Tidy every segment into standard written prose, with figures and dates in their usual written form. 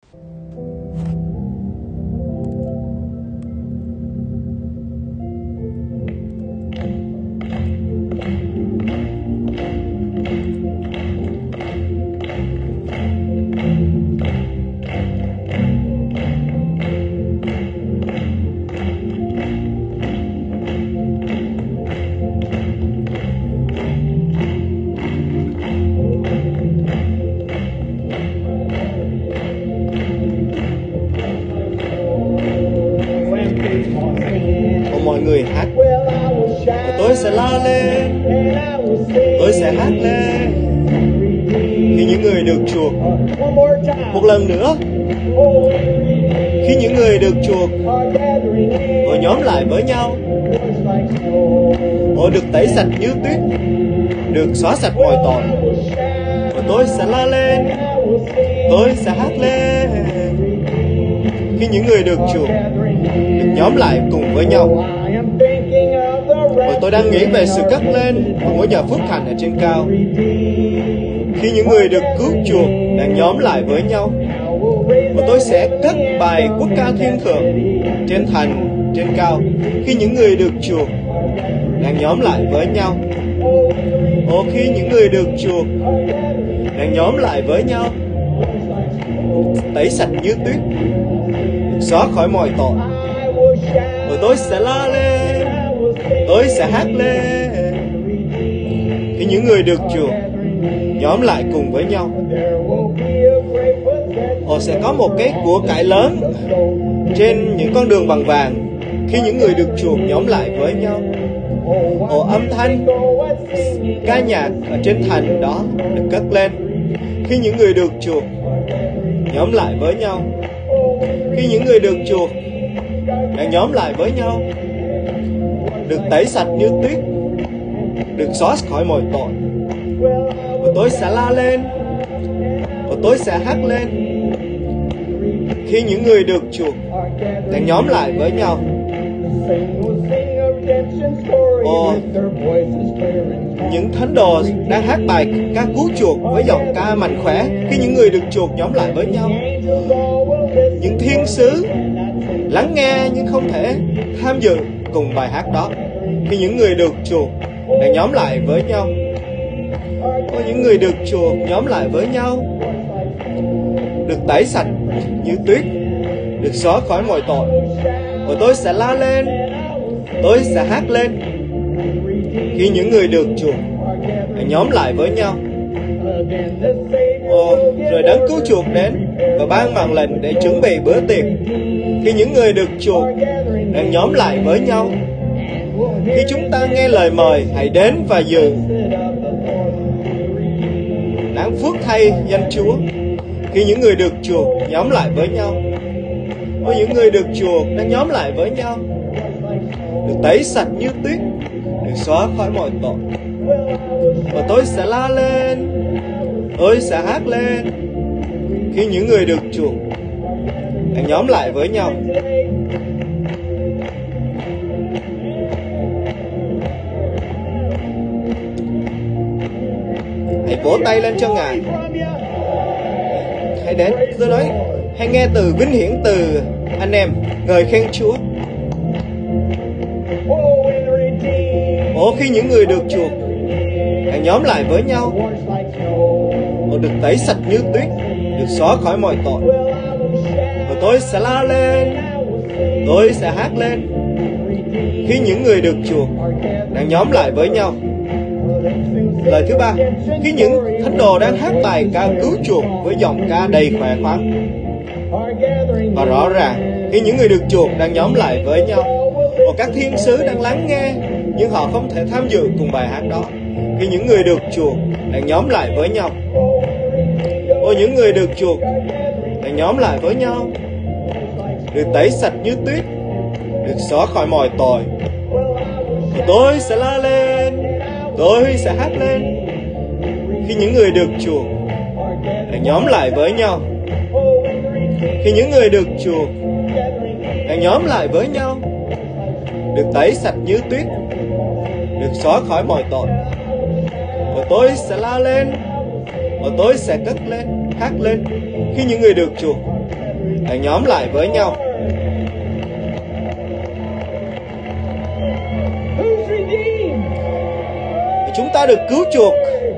Mọi người hát, và tôi sẽ la lên, tôi sẽ hát lên khi những người được chuộc. Một lần nữa, khi những người được chuộc họ nhóm lại với nhau, họ được tẩy sạch như tuyết, được xóa sạch mọi tội, và tôi sẽ la lên, tôi sẽ hát lên khi những người được chuộc được nhóm lại cùng với nhau. Và tôi đang nghĩ về sự cất lên của ngôi nhà phước hạnh ở trên cao. Khi những người được cứu chuộc đang nhóm lại với nhau, và tôi sẽ cất bài quốc ca thiên thượng trên thành trên cao. Khi những người được chuộc đang nhóm lại với nhau, khi những người được chuộc đang nhóm lại với nhau, tẩy sạch như tuyết, xóa khỏi mọi tội, và tôi sẽ la lên, tôi sẽ hát lên khi những người được chuộc nhóm lại cùng với nhau. Họ sẽ có một cái của cải lớn trên những con đường bằng vàng khi những người được chuộc nhóm lại với nhau. Âm thanh ca nhạc ở trên thành đó được cất lên khi những người được chuộc nhóm lại với nhau. Khi những người được chuộc đang nhóm lại với nhau, được tẩy sạch như tuyết, được xóa khỏi mọi tội, và tôi sẽ la lên, và tôi sẽ hát lên khi những người được chuộc đang nhóm lại với nhau. Những thánh đồ đang hát bài ca cứu chuộc với giọng ca mạnh khỏe khi những người được chuộc nhóm lại với nhau. Những thiên sứ lắng nghe nhưng không thể tham dự cùng bài hát đó khi những người được chuộc đang nhóm lại với nhau. Những người được chuộc nhóm lại với nhau, được tẩy sạch như tuyết, được xóa khỏi mọi tội, và tôi sẽ la lên, tôi sẽ hát lên khi những người được chuộc đang nhóm lại với nhau. Rồi đấng cứu chuộc đến và ban mạng lệnh để chuẩn bị bữa tiệc khi những người được chuộc đang nhóm lại với nhau. Khi chúng ta nghe lời mời, hãy đến và dự. Đáng phước thay danh Chúa khi những người được chuộc nhóm lại với nhau. Những người được chuộc đang nhóm lại với nhau, được tẩy sạch như tuyết, được xóa khỏi mọi tội, và tôi sẽ la lên, tôi sẽ hát lên khi những người được chuộc đang nhóm lại với nhau. Hãy vỗ tay lên cho Ngài. Hãy đến, tôi nói, hãy nghe từ vinh hiển từ anh em, ngợi khen Chúa. Khi những người được chuộc đang nhóm lại với nhau, được tẩy sạch như tuyết, được xóa khỏi mọi tội, và tôi sẽ la lên, tôi sẽ hát lên khi những người được chuộc đang nhóm lại với nhau. Lời thứ ba, khi những thánh đồ đang hát bài ca cứu chuộc với giọng ca đầy khỏe khoắn. Và rõ ràng, khi những người được chuộc đang nhóm lại với nhau, và các thiên sứ đang lắng nghe, nhưng họ không thể tham dự cùng bài hát đó. Khi những người được chuộc đang nhóm lại với nhau, những người được chuộc đang nhóm lại với nhau, được tẩy sạch như tuyết, được xóa khỏi mọi tội, thì tôi sẽ la lên, tôi sẽ hát lên khi những người được chuộc đang nhóm lại với nhau. Khi những người được chuộc đang nhóm lại với nhau, được tẩy sạch như tuyết, được xóa khỏi mọi tội, và tôi sẽ la lên, và tôi sẽ cất lên, hát lên khi những người được chuộc Hãy nhóm lại với nhau. Chúng ta được cứu chuộc.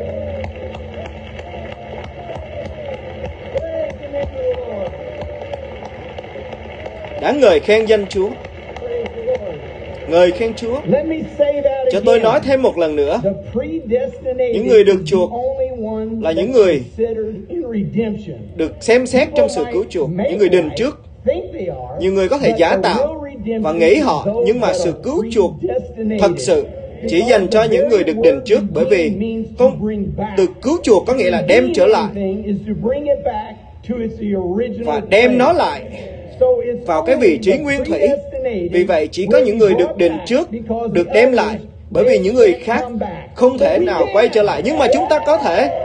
Đáng ngợi khen danh Chúa. Ngợi khen Chúa. Cho tôi nói thêm một lần nữa. Những người được chuộc là những người được xem xét trong sự cứu chuộc. Những người định trước. Nhiều người có thể giả tạo và nghĩ họ, nhưng mà sự cứu chuộc thật sự chỉ dành cho những người được định trước, bởi vì từ cứu chuộc có nghĩa là đem trở lại và đem nó lại vào cái vị trí nguyên thủy. Vì vậy chỉ có những người được định trước được đem lại, bởi vì những người khác không thể nào quay trở lại, nhưng mà chúng ta có thể.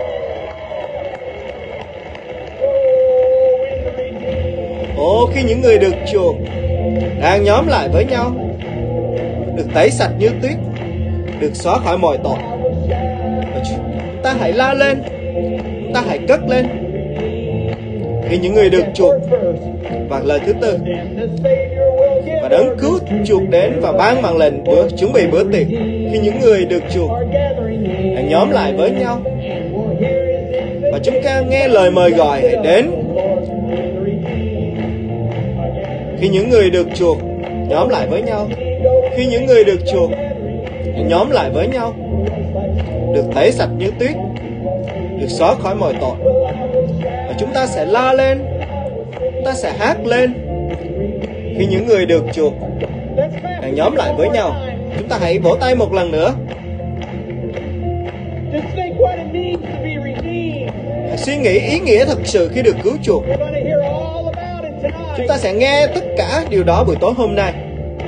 Khi những người được chuộc đang nhóm lại với nhau, được tẩy sạch như tuyết, được xóa khỏi mọi tội, chúng ta hãy la lên, chúng ta hãy cất lên. Khi những người được chuộc, và lời thứ tư, và đấng cứu chuộc đến và ban mạng lệnh chuẩn bị bữa tiệc. Khi những người được chuộc hãy nhóm lại với nhau, và chúng ta nghe lời mời gọi hãy đến. Khi những người được chuộc nhóm lại với nhau, khi những người được chuộc nhóm lại với nhau, được tẩy sạch như tuyết, được xóa khỏi mọi tội, và chúng ta sẽ la lên, chúng ta sẽ hát lên. Khi những người được chuộc hãy nhóm lại với nhau. Chúng ta hãy vỗ tay một lần nữa. Hãy suy nghĩ ý nghĩa thật sự khi được cứu chuộc. Chúng ta sẽ nghe tất cả điều đó buổi tối hôm nay.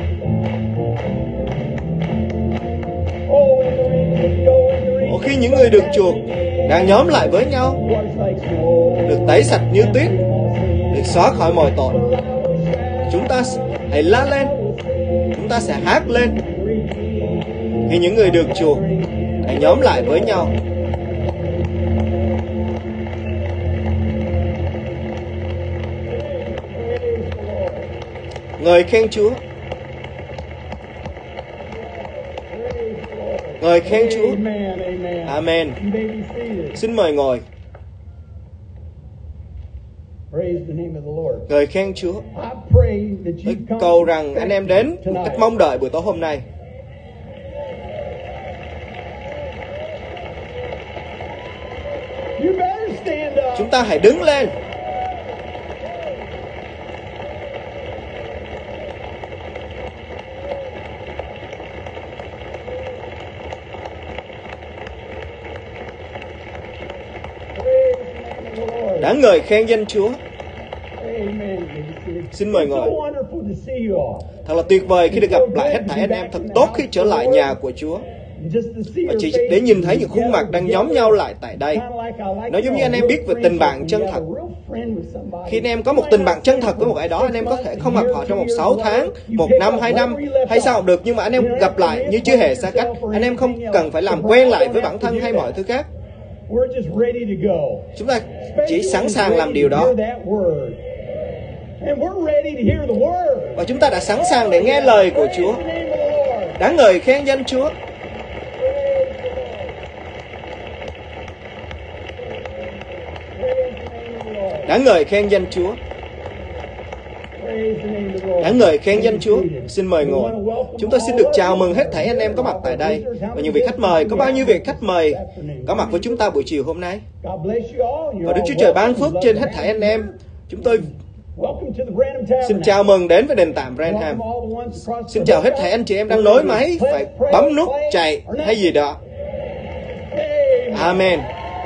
Khi những người được chuộc đang nhóm lại với nhau, được tẩy sạch như tuyết, được xóa khỏi mọi tội, chúng ta hãy la lên, chúng ta sẽ hát lên. Khi những người được chuộc hãy nhóm lại với nhau. Ngợi khen Chúa. Ngợi khen Chúa. Amen. Xin mời ngồi. Ngợi khen Chúa. Tôi cầu rằng anh em đến một cách mong đợi buổi tối hôm nay. Chúng ta hãy đứng lên. Đáng ngợi khen danh Chúa. Xin mời ngồi. Thật là tuyệt vời khi được gặp lại hết thảy anh em. Thật tốt khi trở lại nhà của Chúa, và chỉ để nhìn thấy những khuôn mặt đang nhóm nhau lại tại đây. Nó giống như anh em biết về tình bạn chân thật. Khi anh em có một tình bạn chân thật với một ai đó, anh em có thể không gặp họ trong 6 tháng, 1 năm, 2 năm hay sao cũng được, nhưng mà anh em gặp lại như chưa hề xa cách. Anh em không cần phải làm quen lại với bản thân hay mọi thứ khác. Chúng ta chỉ sẵn sàng làm điều đó, và chúng ta đã sẵn sàng để nghe lời của Chúa. Đáng ngợi khen danh Chúa. Đáng ngợi khen danh Chúa. Đáng ngợi khen danh Chúa. Xin mời ngồi. Chúng tôi xin được chào mừng hết thảy anh em có mặt tại đây, và những vị khách mời. Có bao nhiêu vị khách mời có mặt với chúng ta buổi chiều hôm nay? Và Đức Chúa Trời ban phước trên hết thảy anh em. Chúng tôi xin chào mừng đến với đền tạm Branham. Xin chào hết thảy anh chị em đang nối máy, phải bấm nút chạy hay gì đó. Amen.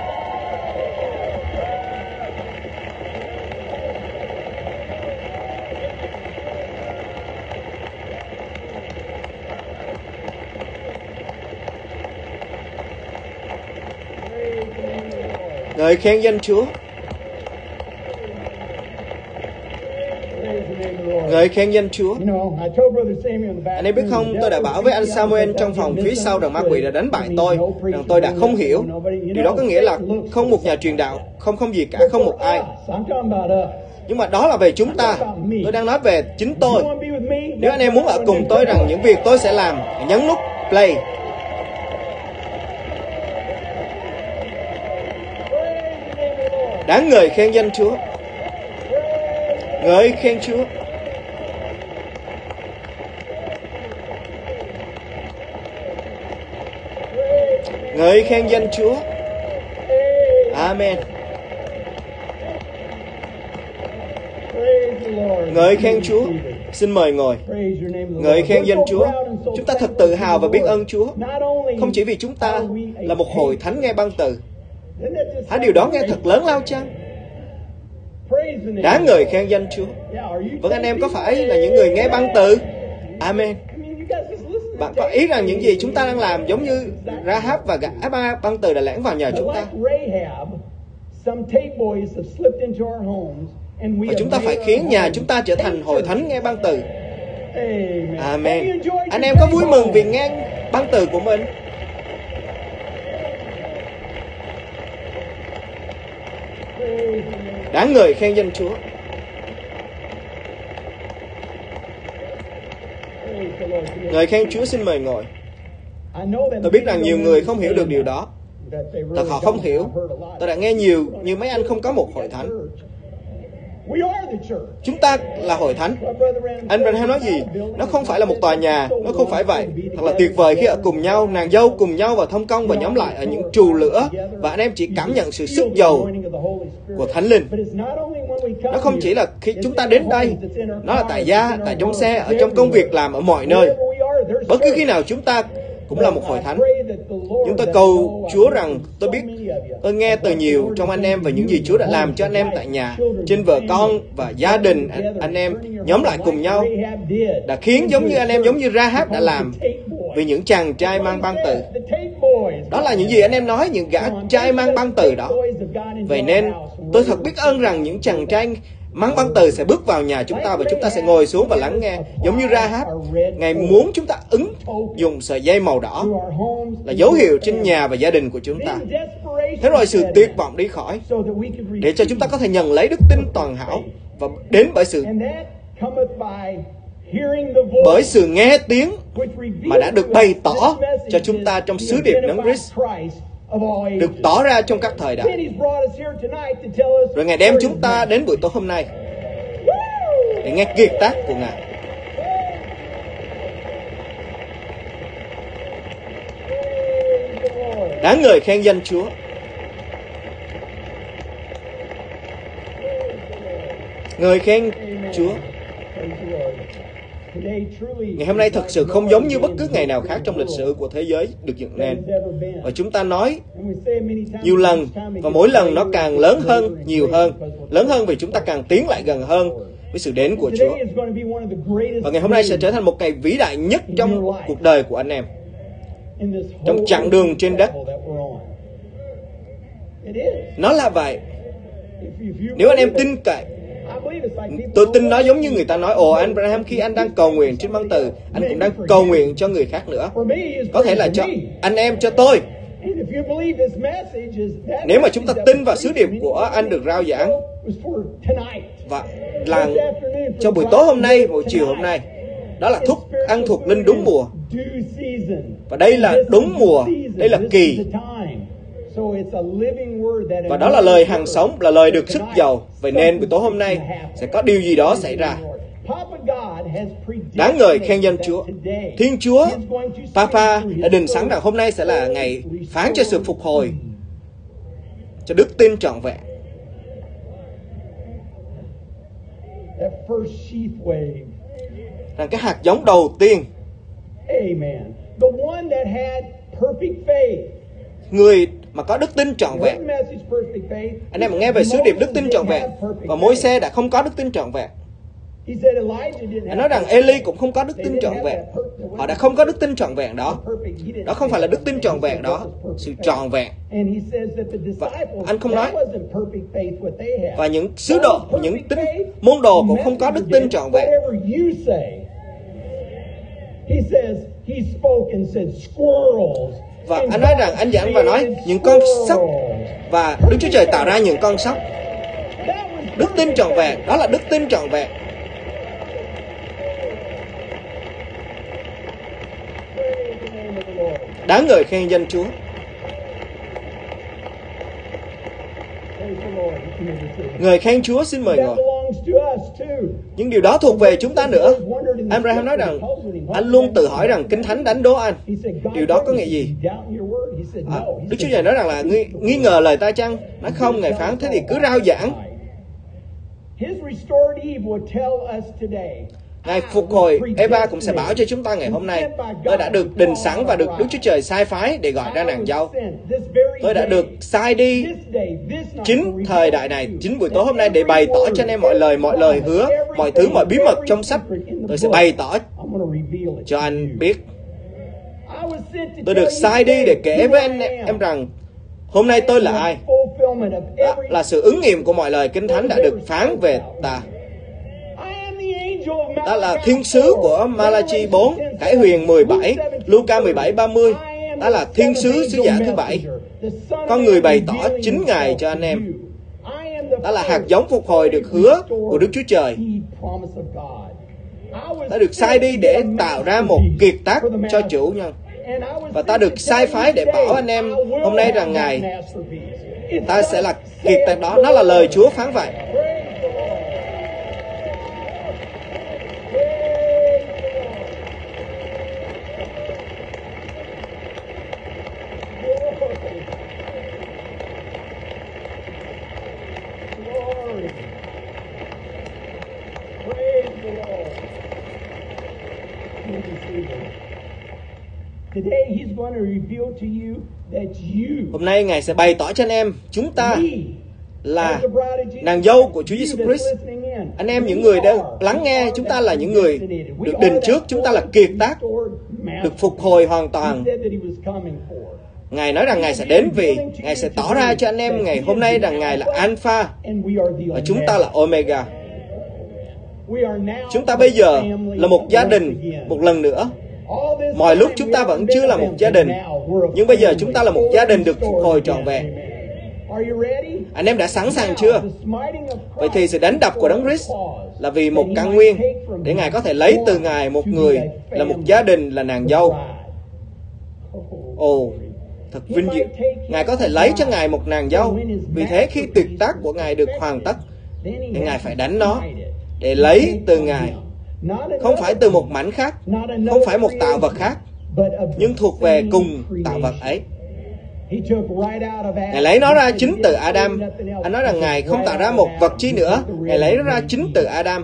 Ngợi khen danh Chúa. Ngợi khen danh Chúa. Anh em biết không, tôi đã bảo với anh Samuel trong phòng phía sau rằng ma quỷ đã đánh bại tôi, rằng tôi đã không hiểu. Điều đó có nghĩa là không một nhà truyền đạo, không gì cả, không một ai. Nhưng mà đó là về chúng ta. Tôi đang nói về chính tôi. Nếu anh em muốn ở cùng tôi rằng những việc tôi sẽ làm, hãy nhấn nút play. Đáng ngợi khen danh Chúa. Ngợi khen Chúa. Ngợi khen danh Chúa. Amen. Ngợi khen Chúa. Xin mời ngồi. Ngợi khen danh Chúa. Chúng ta thật tự hào và biết ơn Chúa. Không chỉ vì chúng ta là một hội thánh nghe băng từ. Hả, điều đó nghe thật lớn lao chăng? Đáng ngợi khen danh Chúa. Vâng, anh em có phải là những người nghe băng từ? Amen. Bạn có ý rằng những gì chúng ta đang làm giống như Rahab và gã băng từ đã lẻn vào nhà chúng ta. Và chúng ta phải khiến nhà chúng ta trở thành hội thánh nghe băng từ. Amen. Anh em có vui mừng vì nghe băng từ của mình? Đáng ngợi khen danh Chúa. Ngợi khen Chúa. Xin mời ngồi. Tôi biết rằng nhiều người không hiểu được điều đó. Thật họ không hiểu. Tôi đã nghe nhiều như mấy anh không có một hội thánh. Chúng ta là hội thánh. Anh Branham nói gì? Nó không phải là một tòa nhà. Nó không phải vậy. Thật là tuyệt vời khi ở cùng nhau, nàng dâu cùng nhau và thông công và nhóm lại ở những trù lửa. Và anh em chỉ cảm nhận sự sức dầu của Thánh Linh. Nó không chỉ là khi chúng ta đến đây. Nó là tại gia, tại trong xe, ở trong công việc làm, ở mọi nơi. Bất cứ khi nào chúng ta cũng là một hội thánh. Nhưng tôi cầu Chúa rằng tôi nghe từ nhiều trong anh em về những gì Chúa đã làm cho anh em tại nhà, trên vợ con và gia đình anh em nhóm lại cùng nhau, đã khiến giống như anh em giống như Rahab đã làm vì những chàng trai mang băng từ. Đó là những gì anh em nói, những gã trai mang băng từ đó. Vậy nên tôi thật biết ơn rằng những chàng trai mang băng từ sẽ bước vào nhà chúng ta và chúng ta sẽ ngồi xuống và lắng nghe. Giống như Rahab, Ngài muốn chúng ta ứng dụng sợi dây màu đỏ là dấu hiệu trên nhà và gia đình của chúng ta. Thế rồi sự tuyệt vọng đi khỏi, để cho chúng ta có thể nhận lấy đức tin toàn hảo, và đến bởi sự nghe tiếng mà đã được bày tỏ cho chúng ta trong sứ điệp Đấng Christ, được tỏ ra trong các thời đại. Rồi Ngài đem chúng ta đến buổi tối hôm nay để nghe kiệt tác của Ngài. Đáng ngợi khen danh Chúa. Ngợi khen Chúa. Ngày hôm nay thật sự không giống như bất cứ ngày nào khác trong lịch sử của thế giới được dựng nên. Và chúng ta nói nhiều lần, và mỗi lần nó càng lớn hơn, nhiều hơn. Lớn hơn vì chúng ta càng tiến lại gần hơn với sự đến của Chúa. Và ngày hôm nay sẽ trở thành một ngày vĩ đại nhất trong cuộc đời của anh em, trong chặng đường trên đất. Nó là vậy. Nếu anh em tin cậy, tôi tin nó giống như người ta nói, ồ, anh Branham khi anh đang cầu nguyện trên băng từ, anh cũng đang cầu nguyện cho người khác nữa. Có thể là cho anh em, cho tôi. Nếu mà chúng ta tin vào sứ điệp của anh được rao giảng và là cho buổi tối hôm nay, buổi chiều hôm nay, đó là thức ăn thuộc linh đúng mùa. Và đây là đúng mùa, đây là kỳ. Và đó là lời hằng sống, là lời được sức giàu. Vậy nên buổi tối hôm nay sẽ có điều gì đó xảy ra. Đáng ngợi khen danh Chúa. Thiên Chúa Papa đã định sẵn rằng hôm nay sẽ là ngày phán cho sự phục hồi, cho đức tin trọn vẹn. Rằng cái hạt giống đầu tiên, người mà có đức tin trọn vẹn. Anh em nghe về sứ điệp đức tin trọn vẹn, và Môi-se đã không có đức tin trọn vẹn. Anh nói rằng Eli cũng không có đức tin trọn vẹn. Họ đã không có đức tin trọn vẹn đó. Đó không phải là đức tin trọn vẹn đó, sự trọn vẹn. Và anh không nói. Và những sứ đồ, những môn đồ cũng không có đức tin trọn vẹn. Và anh nói rằng anh giảng và nói những con sóc, và Đức Chúa Trời tạo ra những con sóc. Đức tin trọn vẹn, đó là đức tin trọn vẹn. Đáng ngợi khen danh Chúa. Ngợi khen Chúa, xin mời ngồi. Nhưng điều đó thuộc về chúng ta nữa. Abraham nói rằng, anh luôn tự hỏi rằng Kinh Thánh đánh đố anh. Điều đó có nghĩa gì? Đức Chúa Trời nói rằng là nghi ngờ lời ta chăng? Nói không, Ngài phán, thế thì cứ rao giảng. Ngài phục hồi Eva cũng sẽ bảo cho chúng ta ngày hôm nay, tôi đã được định sẵn và được Đức Chúa Trời sai phái để gọi ra nàng dâu. Tôi đã được sai đi chính thời đại này, chính buổi tối hôm nay để bày tỏ cho anh em mọi lời hứa, mọi thứ, mọi bí mật trong sách. Tôi sẽ bày tỏ cho anh biết. Tôi được sai đi để kể với anh em rằng hôm nay tôi là ai. Đó là sự ứng nghiệm của mọi lời Kinh Thánh đã được phán về ta. Đó là thiên sứ của Malachi 4, Khải Huyền 17, Luca 17:30. Đó là thiên sứ sứ giả thứ 7. Con người bày tỏ chính Ngài cho anh em. Đó là hạt giống phục hồi được hứa của Đức Chúa Trời. Ta được sai đi để tạo ra một kiệt tác cho chủ nhân. Và ta được sai phái để bảo anh em hôm nay rằng Ngài, ta sẽ là kiệt tác đó. Nó là lời Chúa phán vậy. Hôm nay Ngài sẽ bày tỏ cho anh em chúng ta là nàng dâu của Chúa Giêsu Christ. Anh em những người đang lắng nghe, chúng ta là những người được định trước, chúng ta là kiệt tác, được phục hồi hoàn toàn. Ngài nói rằng Ngài sẽ đến vì Ngài sẽ tỏ ra cho anh em ngày hôm nay rằng Ngài là Alpha và chúng ta là Omega. Chúng ta bây giờ là một gia đình một lần nữa. Mọi lúc chúng ta vẫn chưa là một gia đình, nhưng bây giờ chúng ta là một gia đình được phục hồi trọn vẹn. Anh em đã sẵn sàng chưa? Vậy thì sự đánh đập của Đấng Christ là vì một căn nguyên, để Ngài có thể lấy từ Ngài một người là một gia đình, là nàng dâu. Ồ, thật vinh dự. Ngài có thể lấy cho Ngài một nàng dâu. Vì thế khi tuyệt tác của Ngài được hoàn tất, thì Ngài phải đánh nó để lấy từ Ngài. Không phải từ một mảnh khác, không phải một tạo vật khác, nhưng thuộc về cùng tạo vật ấy. Ngài lấy nó ra chính từ Adam. Anh nói rằng Ngài không tạo ra một vật chi nữa, Ngài lấy nó ra chính từ Adam.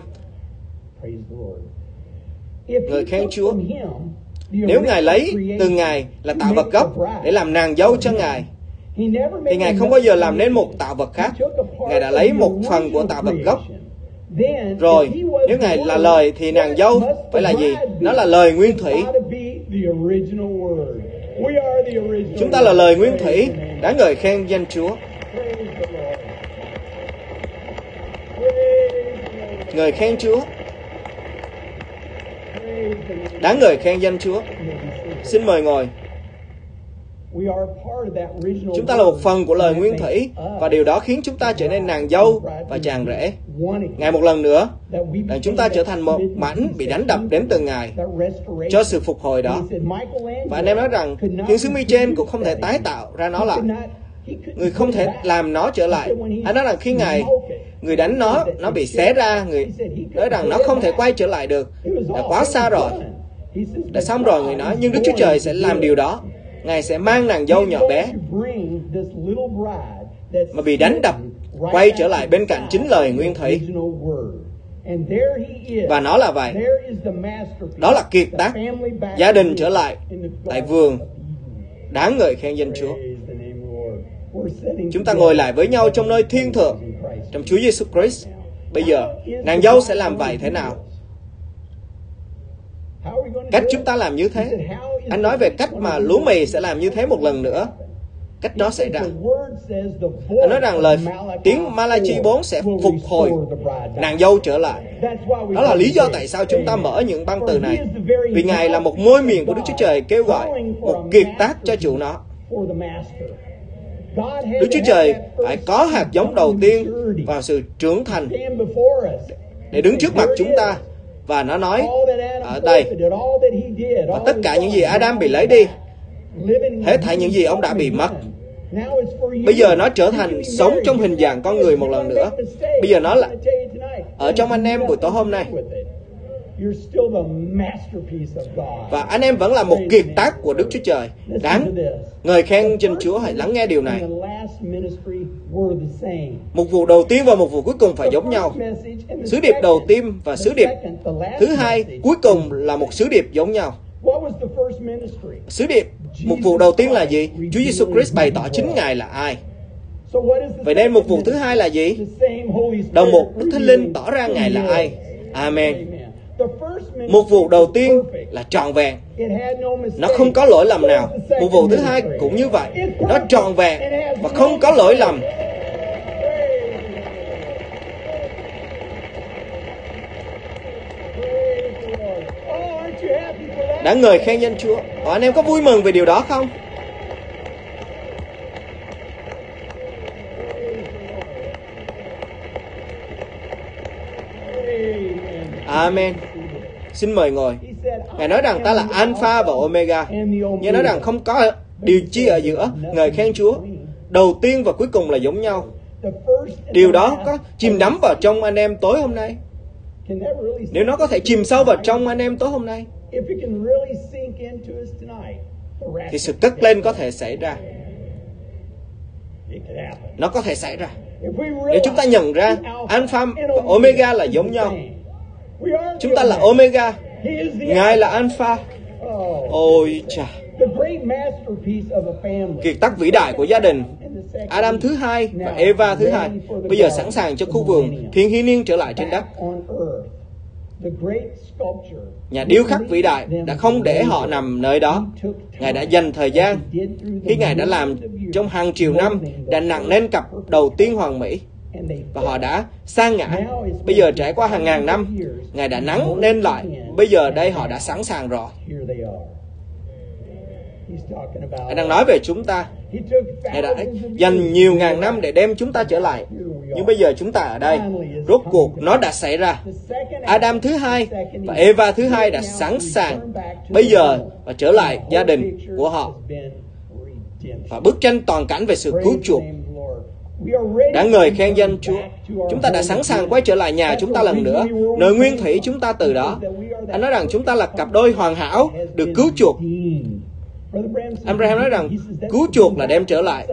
Ngợi khen Chúa. Nếu Ngài lấy từ Ngài là tạo vật gốc để làm nàng dâu cho Ngài, thì Ngài không bao giờ làm nên một tạo vật khác. Ngài đã lấy một phần của tạo vật gốc. Rồi, nếu Ngài là lời thì nàng dâu phải là gì? Nó là lời nguyên thủy. Chúng ta là lời nguyên thủy. Đáng ngợi khen danh Chúa. Ngợi khen Chúa. Đáng ngợi khen danh Chúa. Xin mời ngồi. Chúng ta là một phần của lời nguyên thủy, và điều đó khiến chúng ta trở nên nàng dâu và chàng rể. Ngài một lần nữa, rằng chúng ta trở thành một mảnh bị đánh đập đến từ Ngài cho sự phục hồi đó. Và anh em nói rằng thiên sứ Mi-trên cũng không thể tái tạo ra nó lại. Người không thể làm nó trở lại. Anh nói rằng khi người đánh nó bị xé ra. Người nói rằng nó không thể quay trở lại được. Đã quá xa rồi. Đã xong rồi, người nói. Nhưng Đức Chúa Trời sẽ làm điều đó. Ngài sẽ mang nàng dâu nhỏ bé mà bị đánh đập quay trở lại bên cạnh chính lời nguyên thủy. Và nó là vậy. Đó là kiệt tác. Gia đình trở lại tại vườn. Đáng ngợi khen danh Chúa. Chúng ta ngồi lại với nhau trong nơi thiên thượng, trong Chúa Giêsu Christ. Bây giờ, nàng dâu sẽ làm vậy thế nào? Cách chúng ta làm như thế. Anh nói về cách mà lúa mì sẽ làm như thế một lần nữa. Cách đó xảy ra. Anh nói rằng lời tiếng Malachi 4 sẽ phục hồi nàng dâu trở lại. Đó là lý do tại sao chúng ta mở những băng từ này. Vì Ngài là một môi miệng của Đức Chúa Trời kêu gọi một kiệt tác cho chủ nó. Đức Chúa Trời phải có hạt giống đầu tiên vào sự trưởng thành để đứng trước mặt chúng ta. Và nó nói ở đây, và tất cả những gì Adam bị lấy đi, hết thảy những gì ông đã bị mất, bây giờ nó trở thành sống trong hình dạng con người một lần nữa. Bây giờ nó là ở trong anh em buổi tối hôm nay. Và anh em vẫn là một kiệt tác của Đức Chúa Trời. Đáng ngợi khen trên Chúa. Hãy lắng nghe điều này. Mục vụ đầu tiên và mục vụ cuối cùng phải giống nhau. Sứ điệp đầu tiên và sứ điệp thứ hai cuối cùng là một sứ điệp giống nhau. Sứ điệp mục vụ đầu tiên là gì? Chúa Giêsu Christ bày tỏ chính Ngài là ai. Vậy nên mục vụ thứ hai là gì? Đầu một, Đức Thánh Linh tỏ ra Ngài là ai. Amen. Mục vụ đầu tiên là trọn vẹn. Nó không có lỗi lầm nào. Mục vụ thứ hai cũng như vậy. Nó trọn vẹn và không có lỗi lầm. Đã ngợi khen danh Chúa. Anh em có vui mừng về điều đó không? Amen. Xin mời ngồi. Ngài nói rằng ta là Alpha và Omega. Ngài nói rằng không có điều chi ở giữa. Ngợi khen Chúa. Đầu tiên và cuối cùng là giống nhau. Điều đó có chìm đắm vào trong anh em tối hôm nay. Nếu nó có thể chìm sâu vào trong anh em tối hôm nay, thì sự cất lên có thể xảy ra. Nó có thể xảy ra. Nếu chúng ta nhận ra Alpha và Omega là giống nhau. Chúng ta là Omega, Ngài là Alpha. Ôi chà, kiệt tác vĩ đại của gia đình Adam thứ hai và Eva thứ hai bây giờ sẵn sàng cho khu vườn thiên hy niên trở lại trên đất. Nhà điêu khắc vĩ đại đã không để họ nằm nơi đó. Ngài đã dành thời gian khi Ngài đã làm trong hàng triệu năm, đã nặng lên cặp đầu tiên hoàn mỹ, và họ đã sa ngã. Bây giờ trải qua hàng ngàn năm, Ngài đã nắng lên lại. Bây giờ đây họ đã sẵn sàng rồi. Ngài đang nói về chúng ta. Ngài đã dành nhiều ngàn năm để đem chúng ta trở lại. Nhưng bây giờ chúng ta ở đây. Rốt cuộc nó đã xảy ra. Adam thứ hai và Eva thứ hai đã sẵn sàng bây giờ và trở lại gia đình của họ. Và bức tranh toàn cảnh về sự cứu chuộc đã ngợi khen danh Chúa. Chúng ta đã sẵn sàng quay trở lại nhà chúng ta lần nữa, nơi nguyên thủy chúng ta từ đó. Anh nói rằng chúng ta là cặp đôi hoàn hảo được cứu chuộc. Abraham nói rằng cứu chuộc là đem trở lại.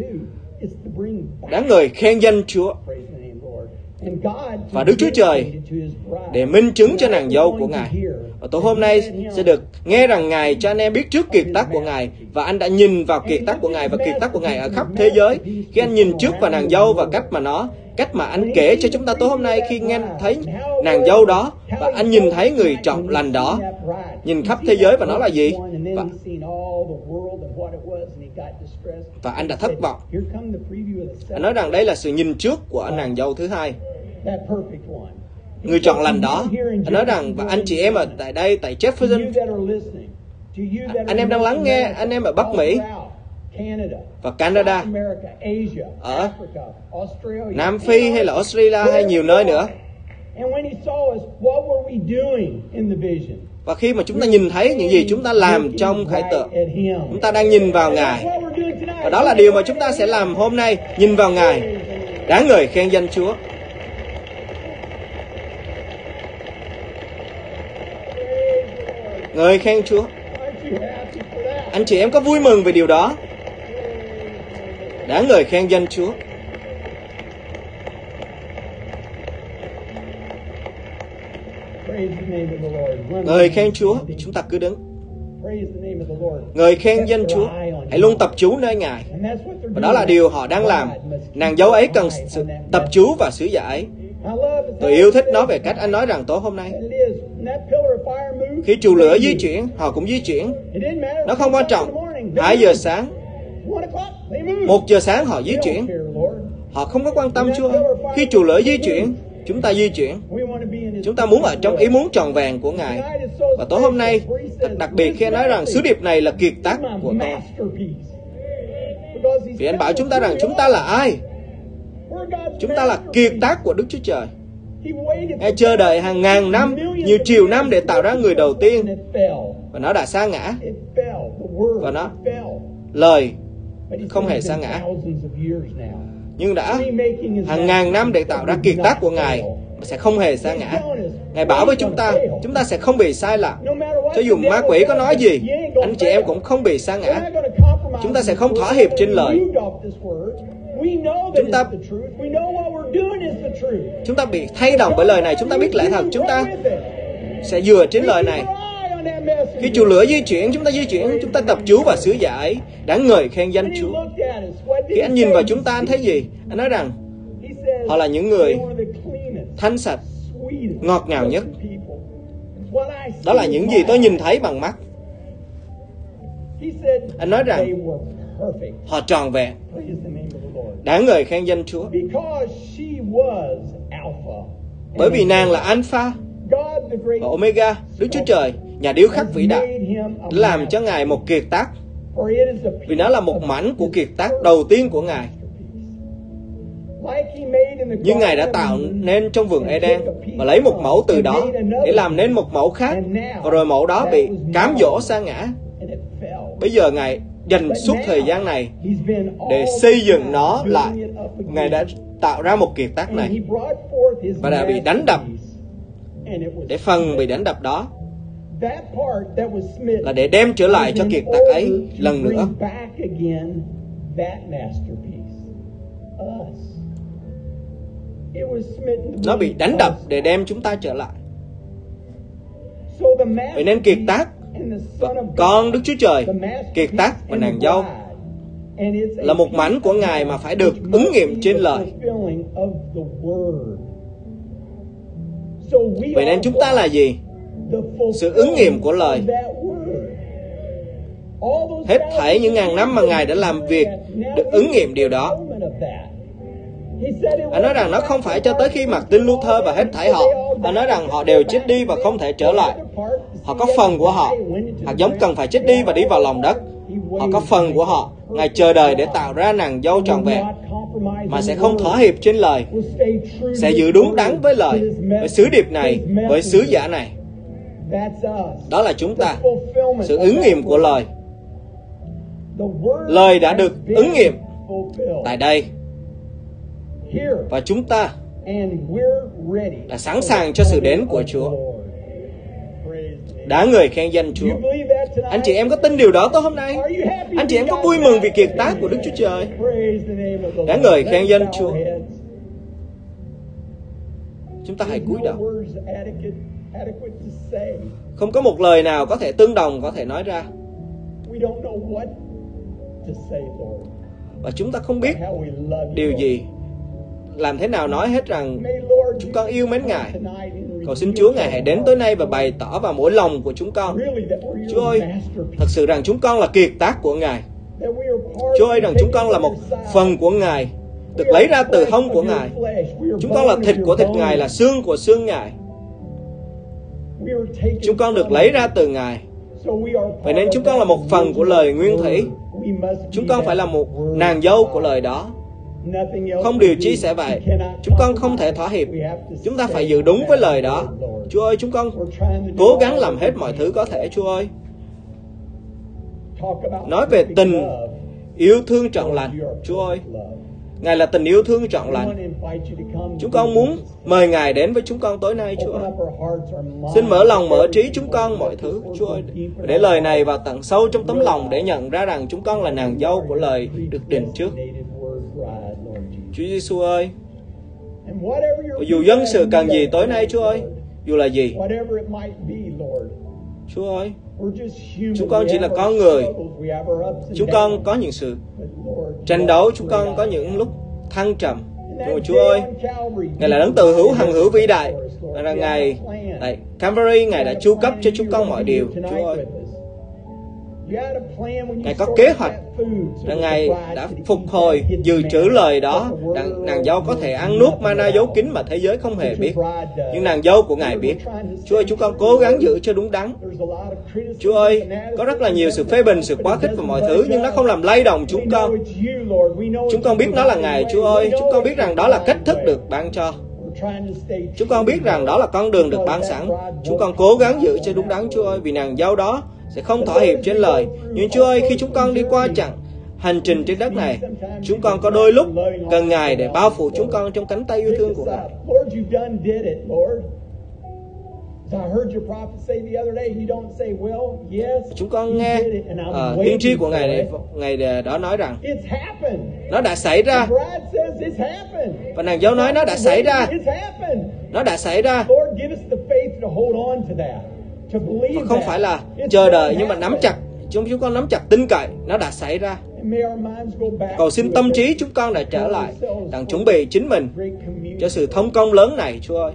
Đáng ngợi khen danh Chúa. Và Đức Chúa Trời để minh chứng cho nàng dâu của Ngài. Và tối hôm nay sẽ được nghe rằng Ngài cho anh em biết trước kiệt tác của Ngài. Và anh đã nhìn vào kiệt tác của Ngài và kiệt tác của Ngài ở khắp thế giới. Khi anh nhìn trước vào nàng dâu và cách mà anh kể cho chúng ta tối hôm nay, khi nghe thấy nàng dâu đó và anh nhìn thấy người trọn lành đó, nhìn khắp thế giới và nó là gì? Và anh đã thất vọng. Anh nói rằng đây là sự nhìn trước của nàng dâu thứ hai, người trọn lành đó. Anh nói rằng, và anh chị em ở tại đây, tại Jefferson, anh em đang lắng nghe, anh em ở Bắc Mỹ và Canada, ở Nam Phi hay là Australia hay nhiều nơi nữa. Và khi mà chúng ta nhìn thấy những gì chúng ta làm trong khải tượng, chúng ta đang nhìn vào Ngài. Và đó là điều mà chúng ta sẽ làm hôm nay, nhìn vào Ngài. Đáng ngợi khen danh Chúa. Ngợi khen Chúa. Anh chị em có vui mừng về điều đó? Đáng ngợi khen danh Chúa. Ngợi khen Chúa. Chúng ta cứ đứng. Ngợi khen danh Chúa. Hãy luôn tập chú nơi Ngài. Và đó là điều họ đang làm. Nàng dâu ấy cần sự tập chú và sứ giả ấy. Tôi yêu thích nói về cách anh nói rằng tối hôm nay, khi trụ lửa di chuyển, họ cũng di chuyển. Nó không quan trọng 2 giờ sáng, 1 giờ sáng họ di chuyển. Họ không có quan tâm Chúa. Khi trụ lửa di chuyển, chúng ta di chuyển. Chúng ta muốn ở trong ý muốn trọn vẹn của Ngài. Và tối hôm nay, thật đặc biệt khi nói rằng sứ điệp này là kiệt tác của tôi. Vì Anh bảo chúng ta rằng chúng ta là ai? Chúng ta là kiệt tác của Đức Chúa Trời. Ngài chờ đợi hàng ngàn năm, nhiều triệu năm để tạo ra người đầu tiên, và nó đã sa ngã. Và lời không hề sa ngã, nhưng đã hàng ngàn năm để tạo ra kiệt tác của Ngài sẽ không hề sa ngã. Ngài bảo với chúng ta sẽ không bị sai lầm. Cho dù ma quỷ có nói gì, anh chị em cũng không bị sa ngã. Chúng ta sẽ không thỏa hiệp trên lời. Chúng ta bị thay động bởi lời này. Chúng ta biết lẽ thật. Chúng ta sẽ dựa trên lời này. Khi trụ lửa di chuyển, chúng ta di chuyển. Chúng ta tập chú vào sứ giả ấy. Đáng ngợi khen danh Chúa. Khi anh nhìn vào chúng ta, anh thấy gì? Anh nói rằng họ là những người thanh sạch, ngọt ngào nhất. Đó là những gì tôi nhìn thấy bằng mắt. Anh nói rằng họ tròn vẹn. Đáng ngợi khen danh Chúa. Bởi vì nàng là Alpha và Omega. Đức Chúa Trời, nhà điêu khắc vĩ đại, đã làm cho Ngài một kiệt tác. Vì nó là một mảnh của kiệt tác đầu tiên của Ngài. Như Ngài đã tạo nên trong vườn Eden và lấy một mẫu từ đó để làm nên một mẫu khác, và rồi mẫu đó bị cám dỗ sa ngã. Bây giờ Ngài dành suốt thời gian này để xây dựng nó lại. Ngài đã tạo ra một kiệt tác này và đã bị đánh đập. Để phần bị đánh đập đó là để đem trở lại cho kiệt tác ấy lần nữa. Nó bị đánh đập để đem chúng ta trở lại. Vậy nên kiệt tác và con Đức Chúa Trời, kiệt tác và nàng dâu là một mảnh của Ngài mà phải được ứng nghiệm trên lời. Vậy nên chúng ta là gì? Sự ứng nghiệm của lời. Hết thảy những ngàn năm mà Ngài đã làm việc được ứng nghiệm điều đó. Anh nói rằng nó không phải cho tới khi Martin Luther và hết thảy họ. Anh nói rằng họ đều chết đi và không thể trở lại. Họ có phần của họ. Hạt giống cần phải chết đi và đi vào lòng đất. Họ có phần của họ. Ngài chờ đợi để tạo ra nàng dâu trọn vẹn, mà sẽ không thỏa hiệp trên lời, sẽ giữ đúng đắn với lời, với sứ điệp này, với sứ giả này. Đó là chúng ta, sự ứng nghiệm của lời. Lời đã được ứng nghiệm tại đây, và chúng ta đã sẵn sàng cho sự đến của Chúa. Đáng ngợi khen danh Chúa. Anh chị em có tin điều đó tối hôm nay? Anh chị em có vui mừng vì kiệt tác của Đức Chúa Trời? Đáng ngợi khen danh Chúa. Chúng ta hãy cúi đầu. Không có một lời nào có thể tương đồng có thể nói ra. Và chúng ta không biết điều gì, làm thế nào nói hết rằng chúng con yêu mến Ngài. Cầu xin Chúa Ngài hãy đến tối nay và bày tỏ vào mỗi lòng của chúng con. Chúa ơi, thật sự rằng chúng con là kiệt tác của Ngài. Chúa ơi, rằng chúng con là một phần của Ngài, được lấy ra từ hông của Ngài. Chúng con là thịt của thịt Ngài, là xương của xương Ngài. Chúng con được lấy ra từ Ngài. Vậy nên chúng con là một phần của lời nguyên thủy. Chúng con phải là một nàng dâu của lời đó. Không điều chi sẽ vậy. Chúng con không thể thỏa hiệp. Chúng ta phải giữ đúng với lời đó. Chúa ơi, chúng con cố gắng làm hết mọi thứ có thể. Chúa ơi, nói về tình yêu thương trọn lành. Chúa ơi, Ngài là tình yêu thương trọn lành. Chúng con muốn mời Ngài đến với chúng con tối nay. Chúa ơi, xin mở lòng mở trí chúng con mọi thứ. Chúa ơi, để lời này vào tận sâu trong tấm lòng, để nhận ra rằng chúng con là nàng dâu của lời được định trước. Chúa Giêsu ơi, dù dân sự cần gì tối nay, Chúa ơi, dù là gì, Chúa ơi, chúng con chỉ là con người. Chúng con có những sự tranh đấu, chúng con có những lúc thăng trầm. Nhưng mà Chúa ơi, Ngài là đấng từ hữu hằng hữu vĩ đại, là Ngài tại Calvary, Ngài đã chu cấp cho chúng con mọi điều. Chúa ơi, Ngài có kế hoạch rằng Ngài đã phục hồi dự trữ lời đó. Nàng dâu có thể ăn nuốt mana giấu kín mà thế giới không hề biết, nhưng nàng dâu của Ngài biết. Chúa ơi, chúng con cố gắng giữ cho đúng đắn. Chúa ơi, có rất là nhiều sự phê bình, sự quá khích và mọi thứ, nhưng nó không làm lay động chúng con. Chúng con biết nó là Ngài, Chúa ơi. Chúng con biết rằng đó là cách thức được ban cho. Chúng con biết rằng đó là con đường được ban sẵn. Chúng con cố gắng giữ cho đúng đắn, Chúa ơi, vì nàng dâu đó sẽ không thỏa hiệp trên lời. Nhưng Chúa ơi, khi chúng con đi qua chặng hành trình trên đất này, chúng con có đôi lúc cần Ngài để bao phủ chúng con trong cánh tay yêu thương của Ngài. Chúng con nghe tiên tri của Ngài đó nói rằng nó đã xảy ra. Và nàng dâu nói nó đã xảy ra. Nó đã xảy ra. Và không phải là chờ đợi, nhưng mà nắm chặt. Chúng con nắm chặt tin cậy. Nó đã xảy ra. Cầu xin tâm trí chúng con đã trở lại, đang chuẩn bị chính mình cho sự thông công lớn này, Chúa ơi.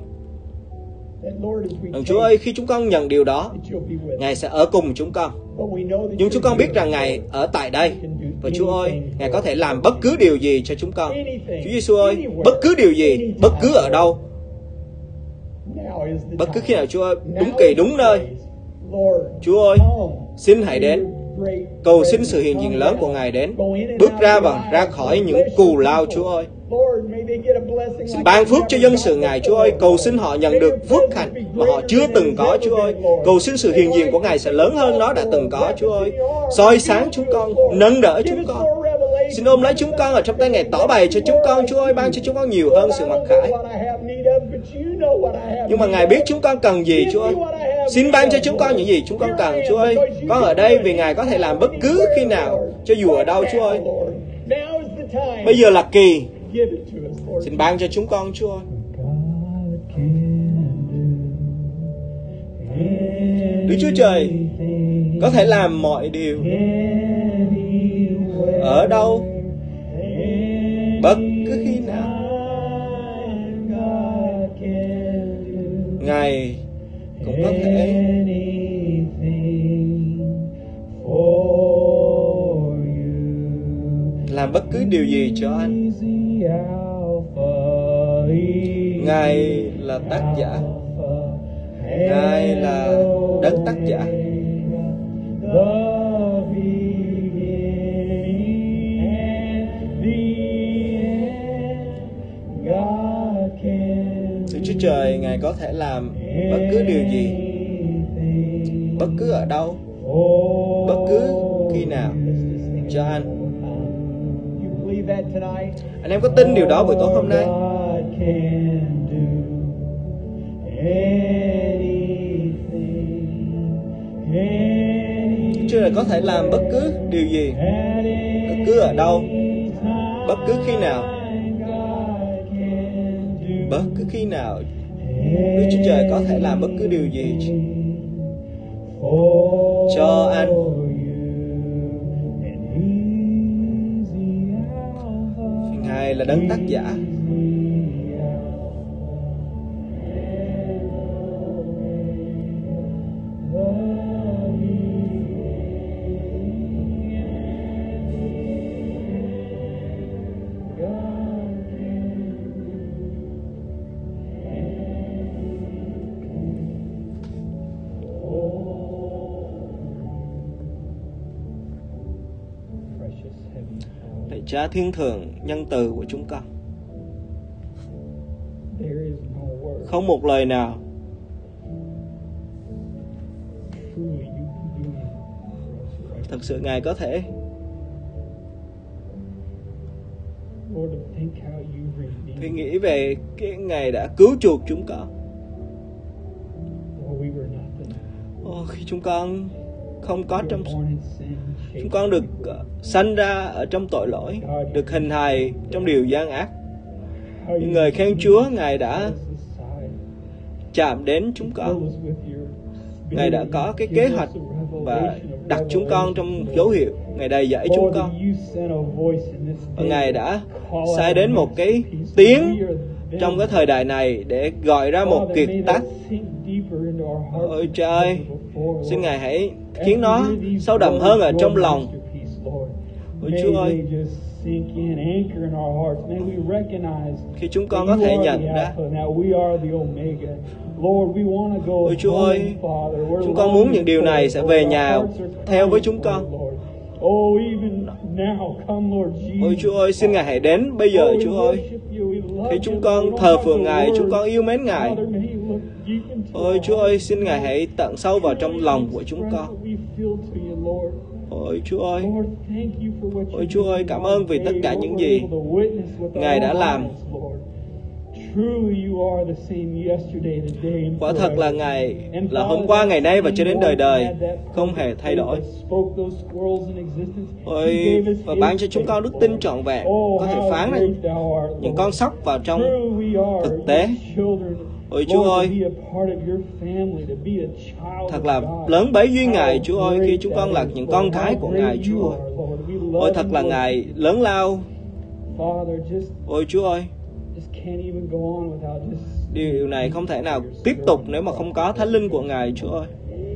Chúa ơi, khi chúng con nhận điều đó, Ngài sẽ ở cùng chúng con. Nhưng chúng con biết rằng Ngài ở tại đây. Và Chúa ơi, Ngài có thể làm bất cứ điều gì cho chúng con. Chúa Giêsu ơi, bất cứ điều gì, bất cứ ở đâu, bất cứ khi nào, Chúa ơi, đúng kỳ, đúng nơi. Chúa ơi, xin hãy đến. Cầu xin sự hiện diện lớn của Ngài đến. Bước ra và ra khỏi những cù lao, Chúa ơi. Xin ban phước cho dân sự Ngài, Chúa ơi. Cầu xin họ nhận được phước hạnh mà họ chưa từng có, Chúa ơi. Cầu xin sự hiện diện của Ngài sẽ lớn hơn nó đã từng có, Chúa ơi. Soi sáng chúng con, nâng đỡ chúng con. Xin ôm lấy chúng con ở trong tay Ngài, tỏ bày cho chúng con, Chúa ơi. Ban cho chúng con nhiều hơn sự mặc khải. Nhưng mà Ngài biết chúng con cần gì, Chúa ơi. Xin ban cho chúng con những gì chúng con cần, Chúa ơi. Con ở đây vì Ngài có thể làm bất cứ khi nào, cho dù ở đâu, Chúa ơi. Bây giờ là kỳ. Xin ban cho chúng con, Chúa ơi. Đức Chúa Trời có thể làm mọi điều, ở đâu, bất cứ khi nào. Ngài cũng có thể làm bất cứ điều gì cho anh. Ngài là tác giả. Ngài là đấng tác giả. Đức Chúa Trời, Ngài có thể làm bất cứ điều gì, bất cứ ở đâu, bất cứ khi nào cho anh. Anh em có tin điều đó buổi tối hôm nay? Chúa Trời có thể làm bất cứ điều gì, bất cứ ở đâu, bất cứ khi nào, bất cứ khi nào. Đức Chúa Trời có thể làm bất cứ điều gì cho anh. Ngài là đấng tác giả. Cha thiên thượng nhân từ của chúng con, không một lời nào thật sự Ngài có thể. Khi nghĩ về cái Ngài đã cứu chuộc chúng con. Khi chúng con không có trong, chúng con được sanh ra ở trong tội lỗi, được hình hài trong điều gian ác. Nhưng người khen Chúa, Ngài đã chạm đến chúng con. Ngài đã có cái kế hoạch và đặt chúng con trong dấu hiệu. Ngài đầy dẫy chúng con. Và Ngài đã sai đến một cái tiếng trong cái thời đại này để gọi ra một kiệt tác Ôi Trời, xin Ngài hãy khiến nó sâu đậm hơn ở trong lòng. Ôi Chúa ơi, khi chúng con có thể nhận ra, ôi Chúa ơi, chúng con muốn những điều này sẽ về nhà theo với chúng con. Ôi Chúa ơi, xin Ngài hãy đến bây giờ Chúa ơi. Khi chúng con thờ phượng Ngài, chúng con yêu mến Ngài. Ôi Chúa ơi, xin Ngài hãy tận sâu vào trong lòng của chúng con. Ôi Chúa ơi, ôi Chúa ơi, cảm ơn vì tất cả những gì Ngài đã làm. Quả thật là Ngài là hôm qua, ngày nay và cho đến đời đời, không hề thay đổi. Ôi, và ban cho chúng con đức tin trọn vẹn, có thể phán ra những con sóc vào trong thực tế. Ôi Chúa ơi, thật là lớn bấy duyên Ngài Chúa ơi, khi chúng con là những con cái của Ngài Chúa ơi. Ôi thật là Ngài lớn lao. Ôi Chúa ơi, điều này không thể nào tiếp tục nếu mà không có Thánh Linh của Ngài Chúa ơi.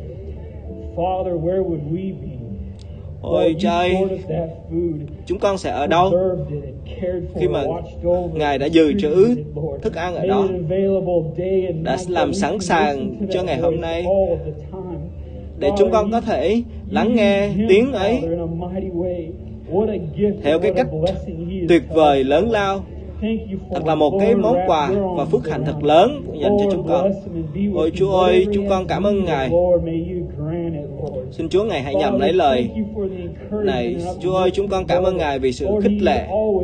Ôi Trời, chúng con sẽ ở đâu khi mà Ngài đã dự trữ thức ăn ở đó, đã làm sẵn sàng cho ngày hôm nay, để chúng con có thể lắng nghe tiếng ấy theo cái cách tuyệt vời lớn lao. Thật là một cái món quà và phước hạnh thật lớn dành cho chúng con. Ôi Chúa ơi, chúng con cảm ơn Ngài. Xin Chúa Ngài hãy nhậm lấy lời này. Chúa ơi, chúng con cảm ơn Ngài vì sự khích lệ.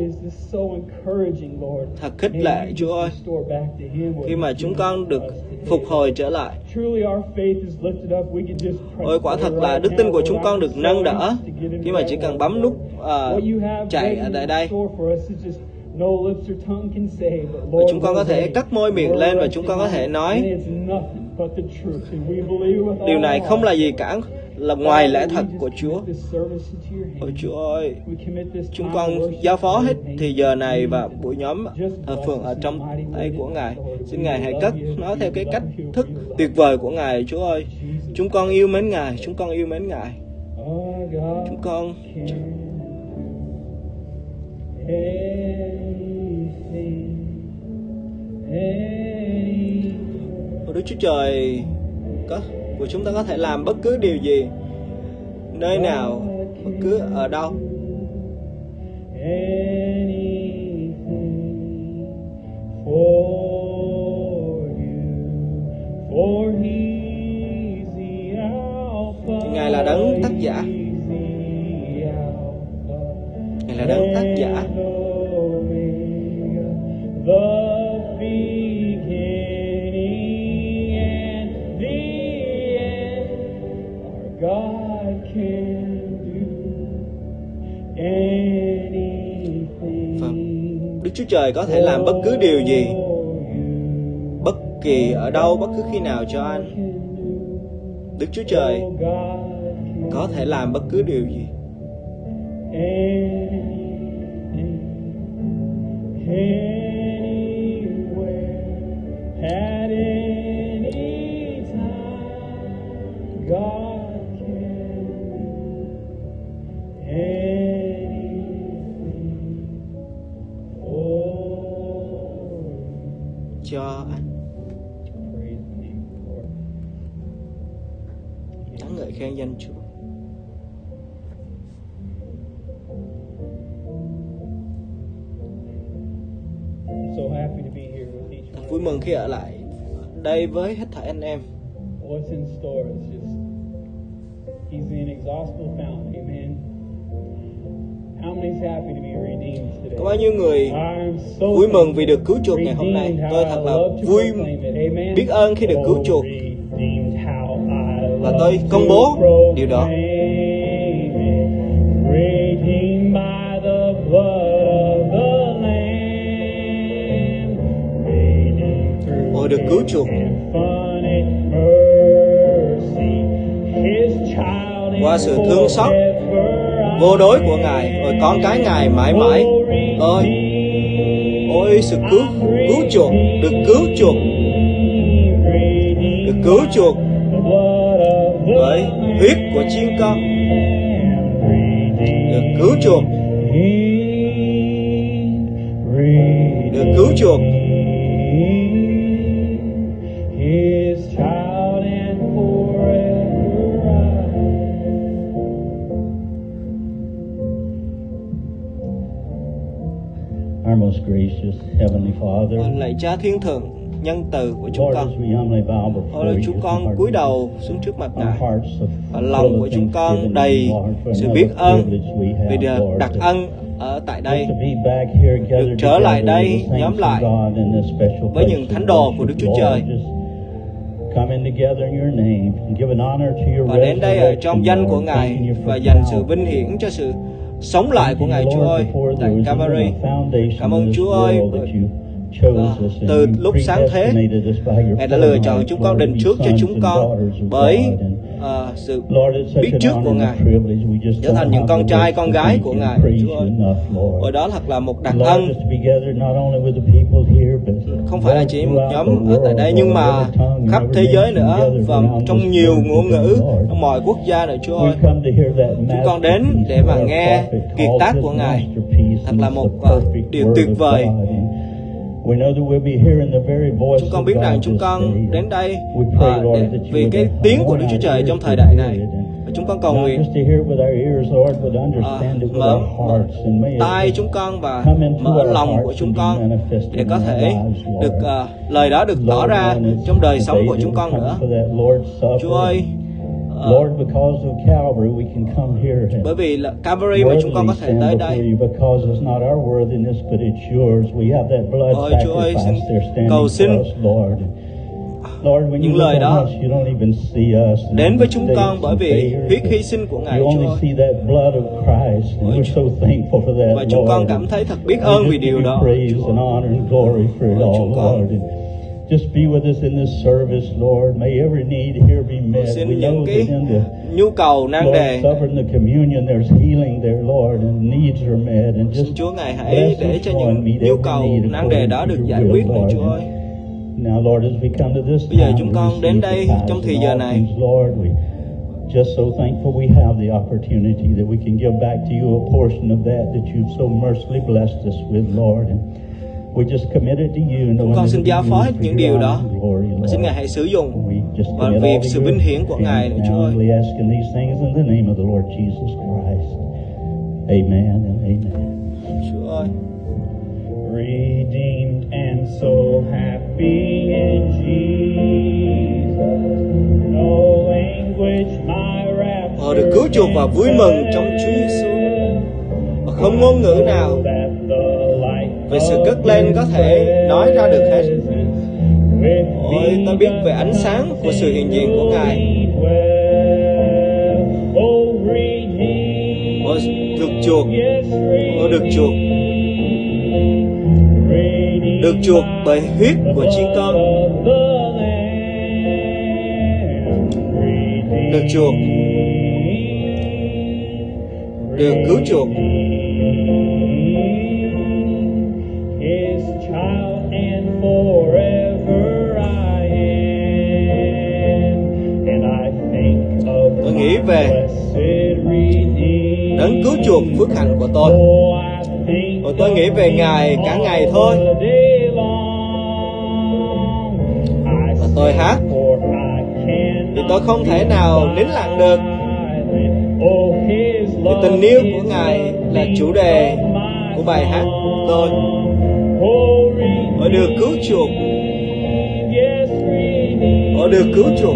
Thật khích lệ Chúa ơi, khi mà chúng con được phục hồi trở lại. Ôi quả thật là đức tin của chúng con được nâng đỡ khi mà chỉ cần bấm nút chạy ở đây. Và chúng con có thể cất môi miệng lên và chúng con có thể nói điều này không là gì cả, là ngoài lẽ thật của Chúa. Ôi Chúa ơi, chúng con giao phó hết thì giờ này và buổi nhóm thờ phượng ở trong tay của Ngài. Xin Ngài hãy cất nó theo cái cách thức tuyệt vời của Ngài Chúa ơi. Chúng con yêu mến Ngài, chúng con yêu mến Ngài. Chúng con Đức Chúa Trời của chúng ta có thể làm bất cứ điều gì, nơi nào, bất cứ ở đâu. Ngài là đấng tác giả. Ngài là đấng tác giả. Đức Chúa Trời có thể làm bất cứ điều gì, bất kỳ ở đâu, bất cứ khi nào cho anh. Đức Chúa Trời có thể làm bất cứ điều gì. Cho anh. Thắng ngợi khen danh Chúa. Thật vui mừng khi ở lại đây với hết thảy anh em. Có bao nhiêu người vui mừng vì được cứu chuộc ngày hôm nay? Tôi thật là vui, biết ơn khi được cứu chuộc. Và tôi công bố điều đó. Ôi được cứu chuộc qua sự thương xót vô đối của Ngài. Ôi con cái Ngài mãi mãi. Ôi sự cứu chuộc, được cứu chuộc, được cứu chuộc bởi huyết của chiên con, được cứu chuộc, được cứu chuộc. Our most gracious Heavenly Father, Lạy Cha Thiên Thượng, nhân từ của chúng Lord, con, as we humbly bow before you, chúng con cúi đầu xuống trước mặt our Ngài. hearts Và are lòng full của of chúng con thanksgiving, đầy Lord, for sự another biết ơn privilege we vì have, được Lord, đặc to ân ở tại đây, to be back here gathered được trở lại together đây, with the nhóm saints lại of God in this special với place những of thánh đồ của worship, Đức Chúa Lord. Trời. Just coming together in your name and giving honor to your Và đến đây ở resurrection, trong danh của Lord. Ngài Thanking you for và dành sự Calvary. vinh hiển cho sự sống lại của Ngài, Thank you, Chúa Lord, ơi, before tại there was Calvary. even a foundation Cảm of ơn this Chúa ơi, world that you chose us and từ you lúc sáng thế, predestinated us by your Ngài đã lựa chọn foreknowledge, chúng con, Lord, to định be trước cho sons chúng and con daughters of bởi God. And sự Lord, it's biết such trước an của honor Ngài, and a privilege. We just trở thành don't những have con the trai, words con to gái thank của you Ngài, and praise Chúa you ơi. enough, Lord. Và đó thật là một đặc Lord, ân, just to be gathered not only with the people here, but không phải là chỉ một throughout nhóm the ở tại world, đây, nhưng Lord, mà every tongue, khắp every thế giới nation nữa gathered và around trong this nhiều word ngôn today, ngữ, Lord. trong mọi quốc gia nữa, Chúa ơi. We come to hear that Chúng con đến masterpiece để mà that our nghe prophet kiệt calls tác his của Ngài. masterpiece, Thật and là it's một the perfect điều word tuyệt of vời. God. And we know that we'll be hearing the very voice Chúng con of biết rằng God chúng this con day. đến đây We pray, Lord, that you vì would cái anoint tiếng của Đức Chúa our Trời ears trong to thời đại hear này. it, and Và chúng con cầu not nguyện just to hear it with our ears, Lord, but understand it with mở our hearts, and may it tai chúng con và come into mở our lòng của hearts chúng and be con manifested để in có our thể lives, được Lord. lời đó được tỏ Lord, ra when it's trong đời sống the của day chúng that con we come nữa. for that Lord's Supper, Chúa ơi, Lord, because of Calvary, we can come here and bởi vì là Calvary mà chúng con có thể tới đây. because it's not our worthiness, but it's yours. We have that blood Ôi, Chúa ơi, sacrifice xin there standing cầu xin for us, Lord. Lord, when những you lời look đó on us, you don't even see us đến với chúng con mistakes bởi and vì failures, huyết but hy sinh của Ngài, you Chúa only ơi. see that blood of Christ, and Ôi, we're so thankful for that, Và chúng con Lord. cảm thấy thật biết We ơn vì just điều give you đó, praise Chúa. and honor and glory for it Ôi, all, chúng con Lord. And just be with us in this service, Lord. May every need here be met. xin We những know cái that in the nhu cầu nan đề, Lord's Supper and the communion, there's healing there, Lord, and needs are met. And xin just Chúa Ngài hãy bless để each cho one, những meet nhu every cầu need nan đề according đó to được your giải will, quyết, này Lord. Chúa ơi. Now, Lord, as we come to this Bây giờ time chúng to con đến receive đây the tithes trong and thời giờ này. offerings, Lord, we just so thankful we have the opportunity that we can give back to you a portion of that you've so mercifully blessed us with, Lord. And we just commit it to you. Chúng con xin giao phó hết những điều đó và xin Ngài Lord. hãy sử dụng We just và commit vì all to sự your vinh hiển của Ngài này, hands Chúa now, ơi. and we asking these things in the name of the Lord Jesus Christ. Amen and amen. Chúa ơi. Redeemed and so happy in Jesus, no anguish my rapture Được cứu chuộc và vui mừng trong Chúa Giêsu, và không ngôn ngữ nào về sự cất lên có thể nói ra được hết. Ôi, ta biết về ánh sáng của sự hiện diện của Ngài. Ôi, được chuộc, ôi, được chuộc, được chuộc bởi huyết của chiên con, được chuộc, được cứu chuộc. Tôi nghĩ về đấng cứu chuộc phước hạnh của tôi. Và tôi nghĩ về Ngài cả ngày thôi. Và tôi hát vì tôi không thể nào nín lặng được. Vì tình yêu của Ngài là chủ đề của bài hát tôi. Tôi được cứu chuộc. Tôi được cứu chuộc.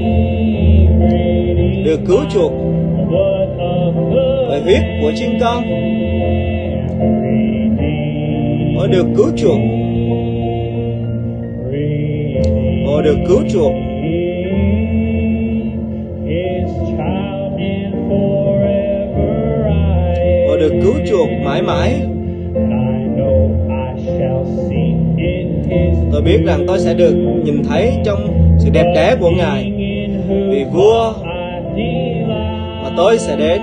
Được cứu chuộc bởi huyết của chiên con. Tôi được cứu chuộc. Tôi được cứu chuộc. Tôi được cứu chuộc mãi mãi. Tôi biết rằng tôi sẽ được nhìn thấy trong sự đẹp đẽ của Ngài. Vì vua mà tôi sẽ đến.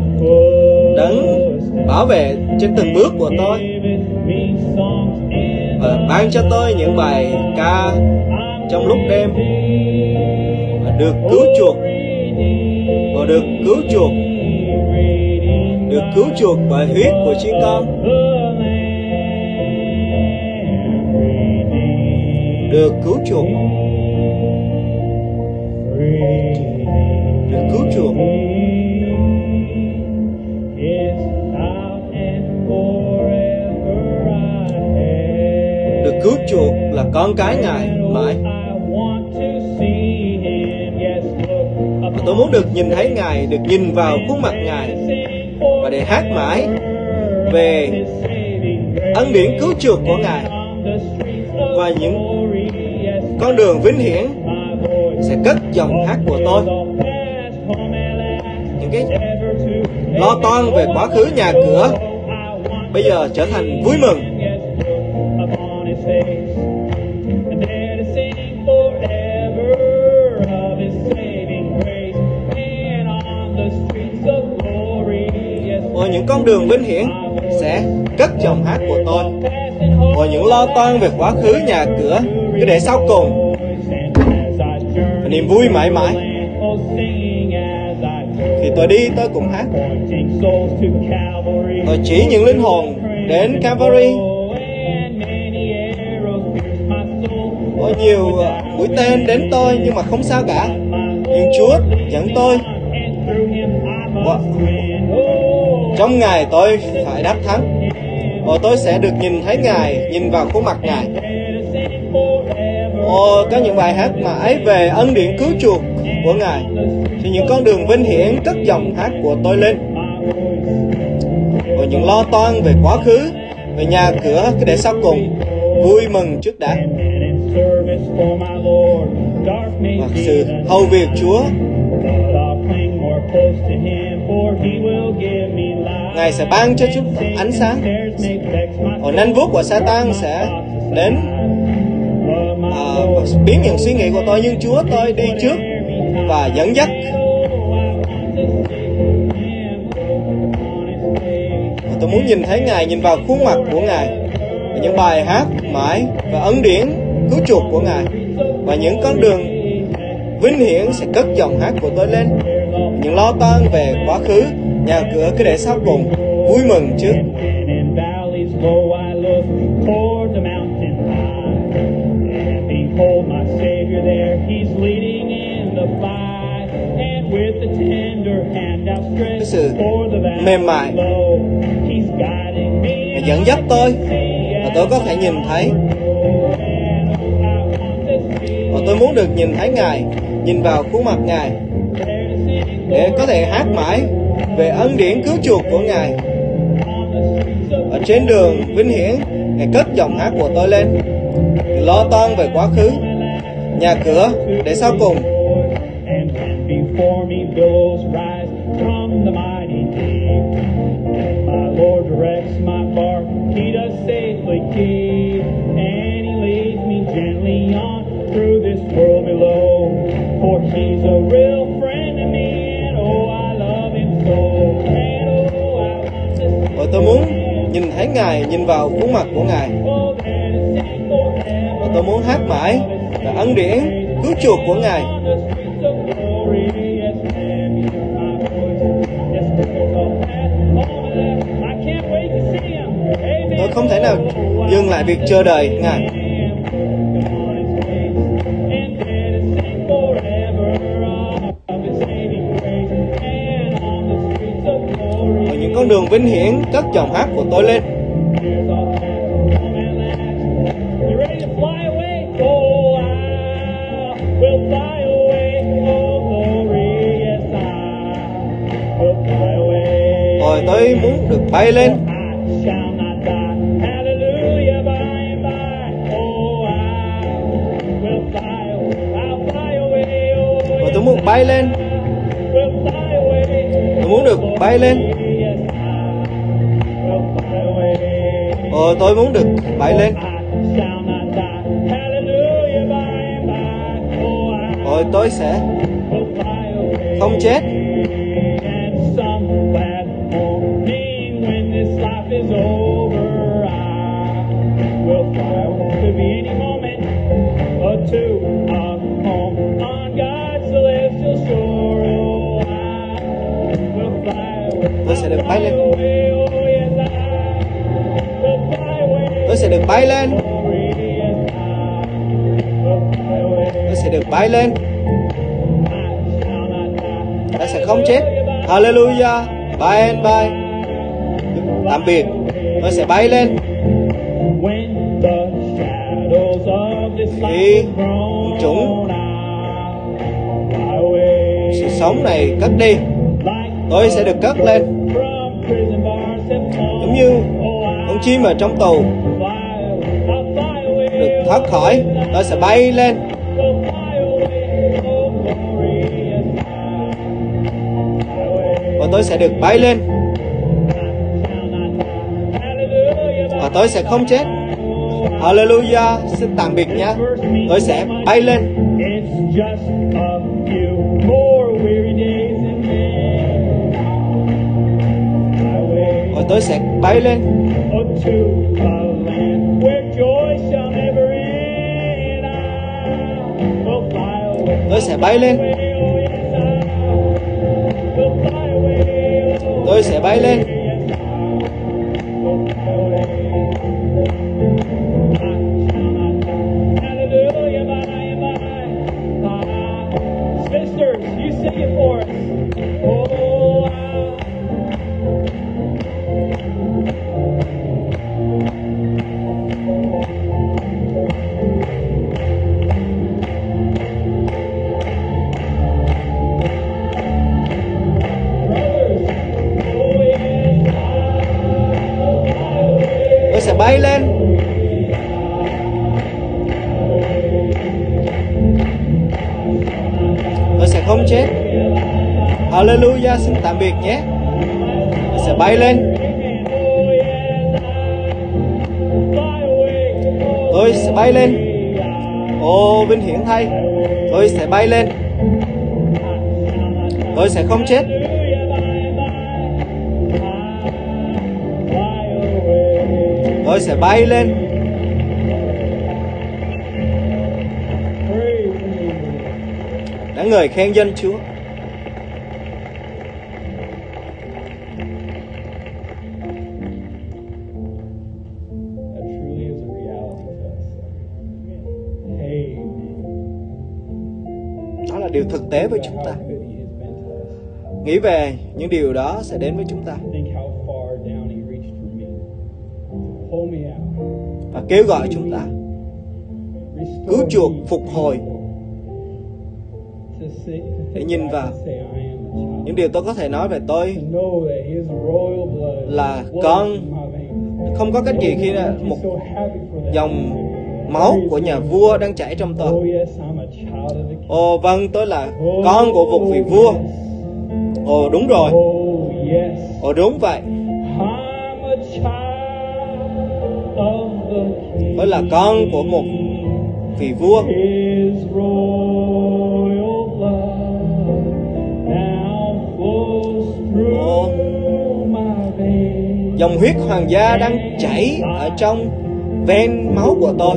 Đấng bảo vệ trên từng bước của tôi. và ban cho tôi những bài ca trong lúc đêm, và được cứu chuộc, và được cứu chuộc bởi huyết của chiên con, được cứu chuộc, được cứu chuộc là con cái Ngài mãi. Và tôi muốn được nhìn thấy Ngài, được nhìn vào khuôn mặt Ngài, và để hát mãi về ân điển cứu chuộc của Ngài, và những con đường vinh hiển sẽ cất dòng hát của tôi. Những cái lo toan về quá khứ nhà cửa bây giờ trở thành vui mừng. Và những con đường vinh hiển sẽ cất dòng hát của tôi. Và những lo toan về quá khứ nhà cửa cứ để sau cùng. Và niềm vui mãi mãi. Khi tôi đi tôi cũng hát. Tôi chỉ những linh hồn đến Calvary. Có nhiều mũi tên đến tôi nhưng mà không sao cả. Nhưng Chúa dẫn tôi. Trong Ngài tôi phải đắc thắng. Và tôi sẽ được nhìn thấy Ngài, nhìn vào khuôn mặt Ngài. Có những bài hát mãi về ân điển cứu chuộc của Ngài, thì những con đường vinh hiển cất dòng hát của tôi lên. Và những lo toan về quá khứ, về nhà cửa cứ để sau cùng, vui mừng trước đã. Và sự hầu việc Chúa, Ngài sẽ ban cho chúng ánh sáng. Và nanh vuốt của Satan sẽ đến biến những suy nghĩ của tôi, nhưng Chúa tôi đi trước và dẫn dắt. Và tôi muốn nhìn thấy Ngài, nhìn vào khuôn mặt của Ngài, và những bài hát mãi và ân điển cứu chuộc của Ngài, và những con đường vinh hiển sẽ cất dòng hát của tôi lên. Những lo toan về quá khứ nhà cửa cứ để sau cùng, vui mừng trước. Cái sự mềm mại dẫn dắt tôi, và tôi có thể nhìn thấy. Và tôi muốn được nhìn thấy Ngài, nhìn vào khuôn mặt Ngài, để có thể hát mãi về ân điển cứu chuộc của Ngài. Ở trên đường vinh hiển, Ngài cất dòng hát của tôi lên. Lo toan về quá khứ nhà cửa để sau cùng. Và tôi muốn nhìn thấy Ngài, nhìn vào khuôn mặt của Ngài. Và tôi muốn hát mãi và ân điển cứu chuộc của Ngài. Tôi không thể nào dừng lại việc chờ đợi Ngài. Và những con đường vinh hiển cất dòng hát của tôi lên. Rồi tôi muốn được bay lên. Rồi tôi muốn bay lên. Tôi muốn được bay lên. Rồi tôi muốn được bay lên. Rồi tôi sẽ không chết. When this life is over, I will fly away. bay lên. Tôi sẽ được bay lên. Tôi sẽ không chết. Hallelujah. Bay and bay. Tạm biệt. Tôi sẽ bay lên. Khi chúng sự sống này cất đi, tôi sẽ được cất lên. Giống như con chim ở trong tù được thoát khỏi, tôi sẽ bay lên. Và tôi sẽ được bay lên. Và tôi sẽ không chết. Hallelujah. Xin tạm biệt nhé. Tôi sẽ bay lên. Và tôi sẽ bay lên. Tôi sẽ bay lên. Tôi sẽ bay lên. Sisters, you sing it for us. Oh, Tôi sẽ bay lên. Tôi sẽ không chết. Hallelujah. Xin tạm biệt nhé. Tôi sẽ bay lên. Tôi sẽ bay lên. Ô, vinh hiển thay. Tôi sẽ bay lên. Tôi sẽ không chết. Tôi sẽ bay lên. Đáng ngợi khen danh Chúa. Đó là điều thực tế với chúng ta. Nghĩ về những điều đó sẽ đến với chúng ta. Và kêu gọi chúng ta cứu chuộc, phục hồi, để nhìn vào những điều tôi có thể nói về tôi là con. Không có cách gì khi một dòng máu của nhà vua đang chảy trong tôi. Ồ vâng, tôi là con của một vị vua. Ồ đúng rồi. Ồ đúng vậy. Tôi là con của một vị vua. Ồ, dòng huyết hoàng gia đang chảy ở trong ven máu của tôi.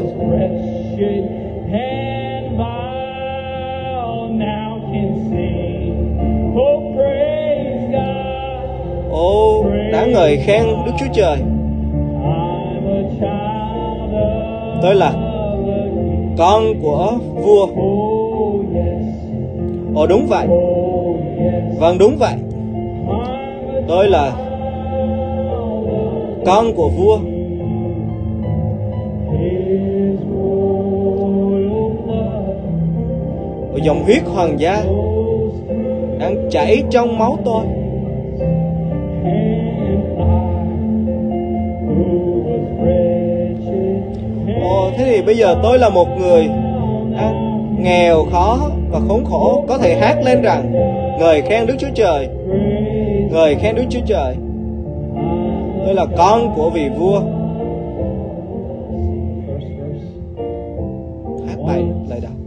Ồ, đáng ngợi khen Đức Chúa Trời. Tôi là con của vua. Ồ đúng vậy. Vâng đúng vậy. Tôi là con của vua. Ồ, dòng huyết hoàng gia đang chảy trong máu tôi. Ồ, thế thì bây giờ tôi là một người nghèo khó và khốn khổ, có thể hát lên rằng ngợi khen Đức Chúa Trời, ngợi khen Đức Chúa Trời. Tôi là con của vị vua. Hát bài lời đầu.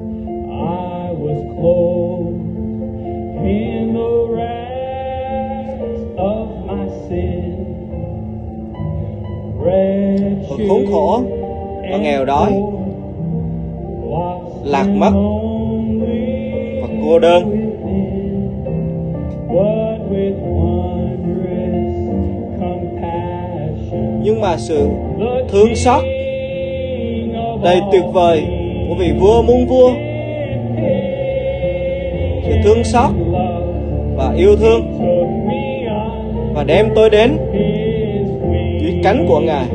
Tôi khốn khổ và nghèo đói, lạc mất và cô đơn. Nhưng mà sự thương xót đầy tuyệt vời của vị vua muôn vua, sự thương xót và yêu thương, và đem tôi đến dưới cánh của Ngài.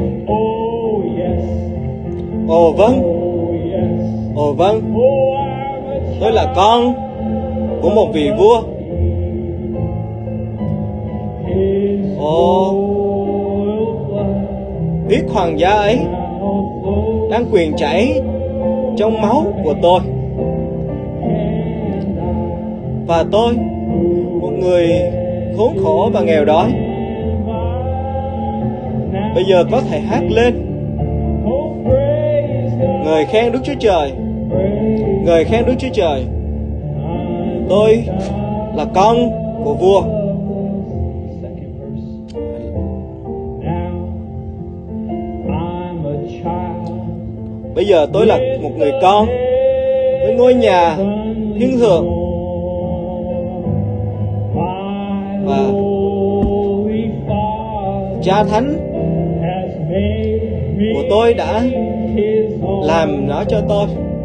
Ồ vâng, ồ vâng, tôi là con của một vị vua. Ồ, huyết hoàng gia ấy đang quyền chảy trong máu của tôi. Và tôi, một người khốn khổ và nghèo đói, bây giờ có thể hát lên ngợi khen Đức Chúa Trời, ngợi khen Đức Chúa Trời. Tôi là con của vua. Bây giờ tôi là một người con với ngôi nhà thiên thượng, và Cha Thánh của tôi đã làm nó cho tôi,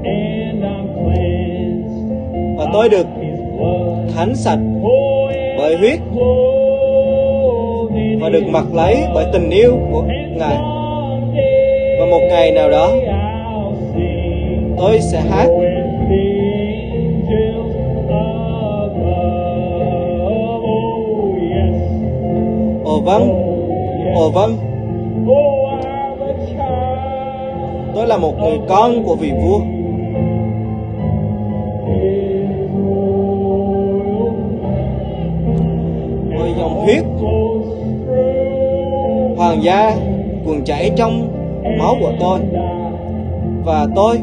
và tôi được thánh sạch bởi huyết và được mặc lấy bởi tình yêu của Ngài. Và một ngày nào đó tôi sẽ hát ồ vâng, ồ vâng, tôi là một người con của vị vua. Ôi dòng huyết hoàng gia cuồn chảy trong máu của tôi, và tôi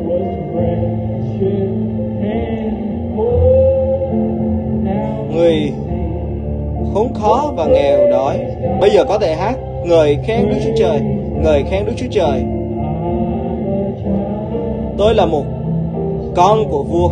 người khốn khó và nghèo đói bây giờ có thể hát ngợi khen Đức Chúa Trời, ngợi khen Đức Chúa Trời. Tôi là một con của vua.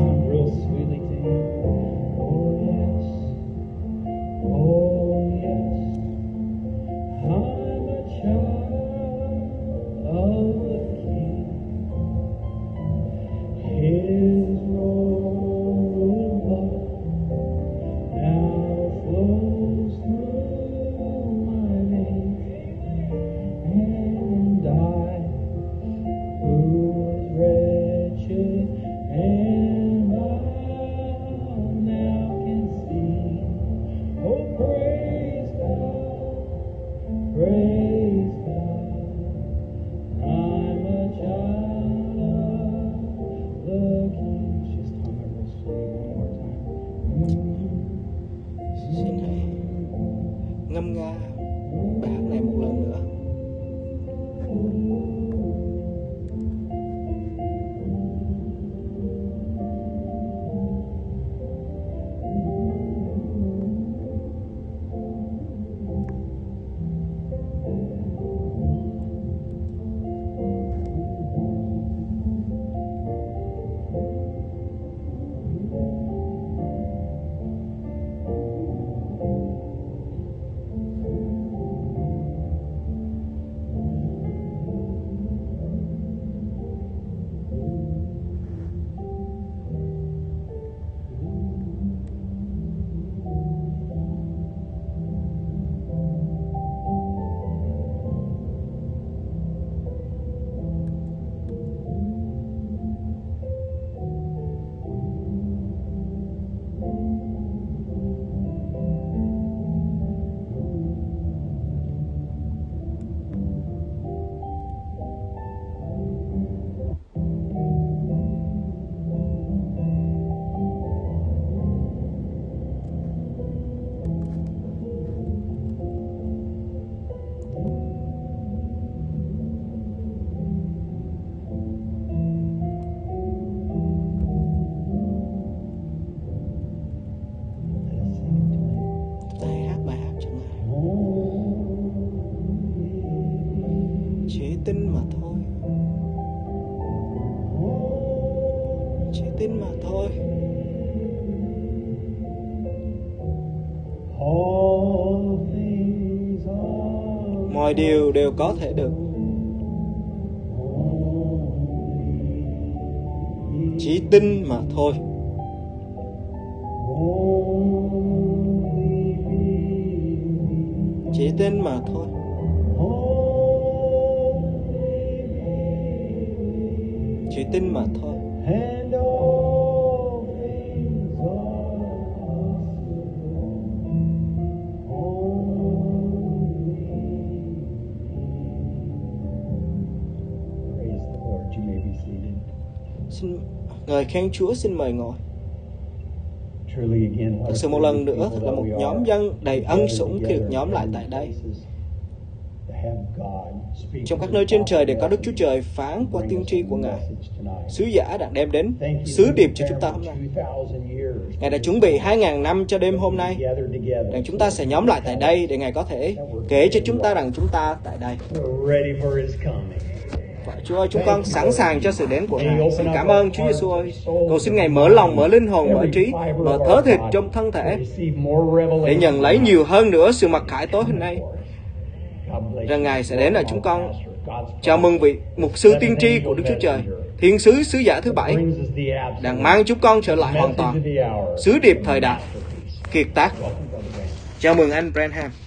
Ngâm nga bài hát này một lần nữa. tin mà thôi, chỉ tin mà thôi. Mọi điều đều có thể được. Chỉ tin mà thôi. Chỉ tin mà thôi. Chỉ tin mà thôi. Xin ngợi khen Chúa, xin mời ngồi. Thật sự một lần nữa, thật là một nhóm dân đầy ân sủng khi được nhóm lại tại đây. Trong các nơi trên trời để có Đức Chúa Trời phán qua tiên tri của Ngài. Sứ giả đã đem đến sứ điệp cho chúng ta hôm nay. Ngài đã chuẩn bị 2.000 năm cho đêm hôm nay, rằng chúng ta sẽ nhóm lại tại đây để Ngài có thể kể cho chúng ta rằng chúng ta tại đây. Chúa ơi, chúng con sẵn sàng cho sự đến của Ngài. Xin cảm ơn Chúa Giêsu ơi. Cầu xin Ngài mở lòng, mở linh hồn, mở trí, mở thớ thịt trong thân thể để nhận lấy nhiều hơn nữa sự mặc khải tối hôm nay. Rằng Ngài sẽ đến ở chúng con. Chào mừng vị mục sư tiên tri của Đức Chúa Trời, thiên sứ sứ giả thứ 7, đang mang chúng con trở lại hoàn toàn. Sứ điệp thời đại, kiệt tác. Chào mừng anh Branham.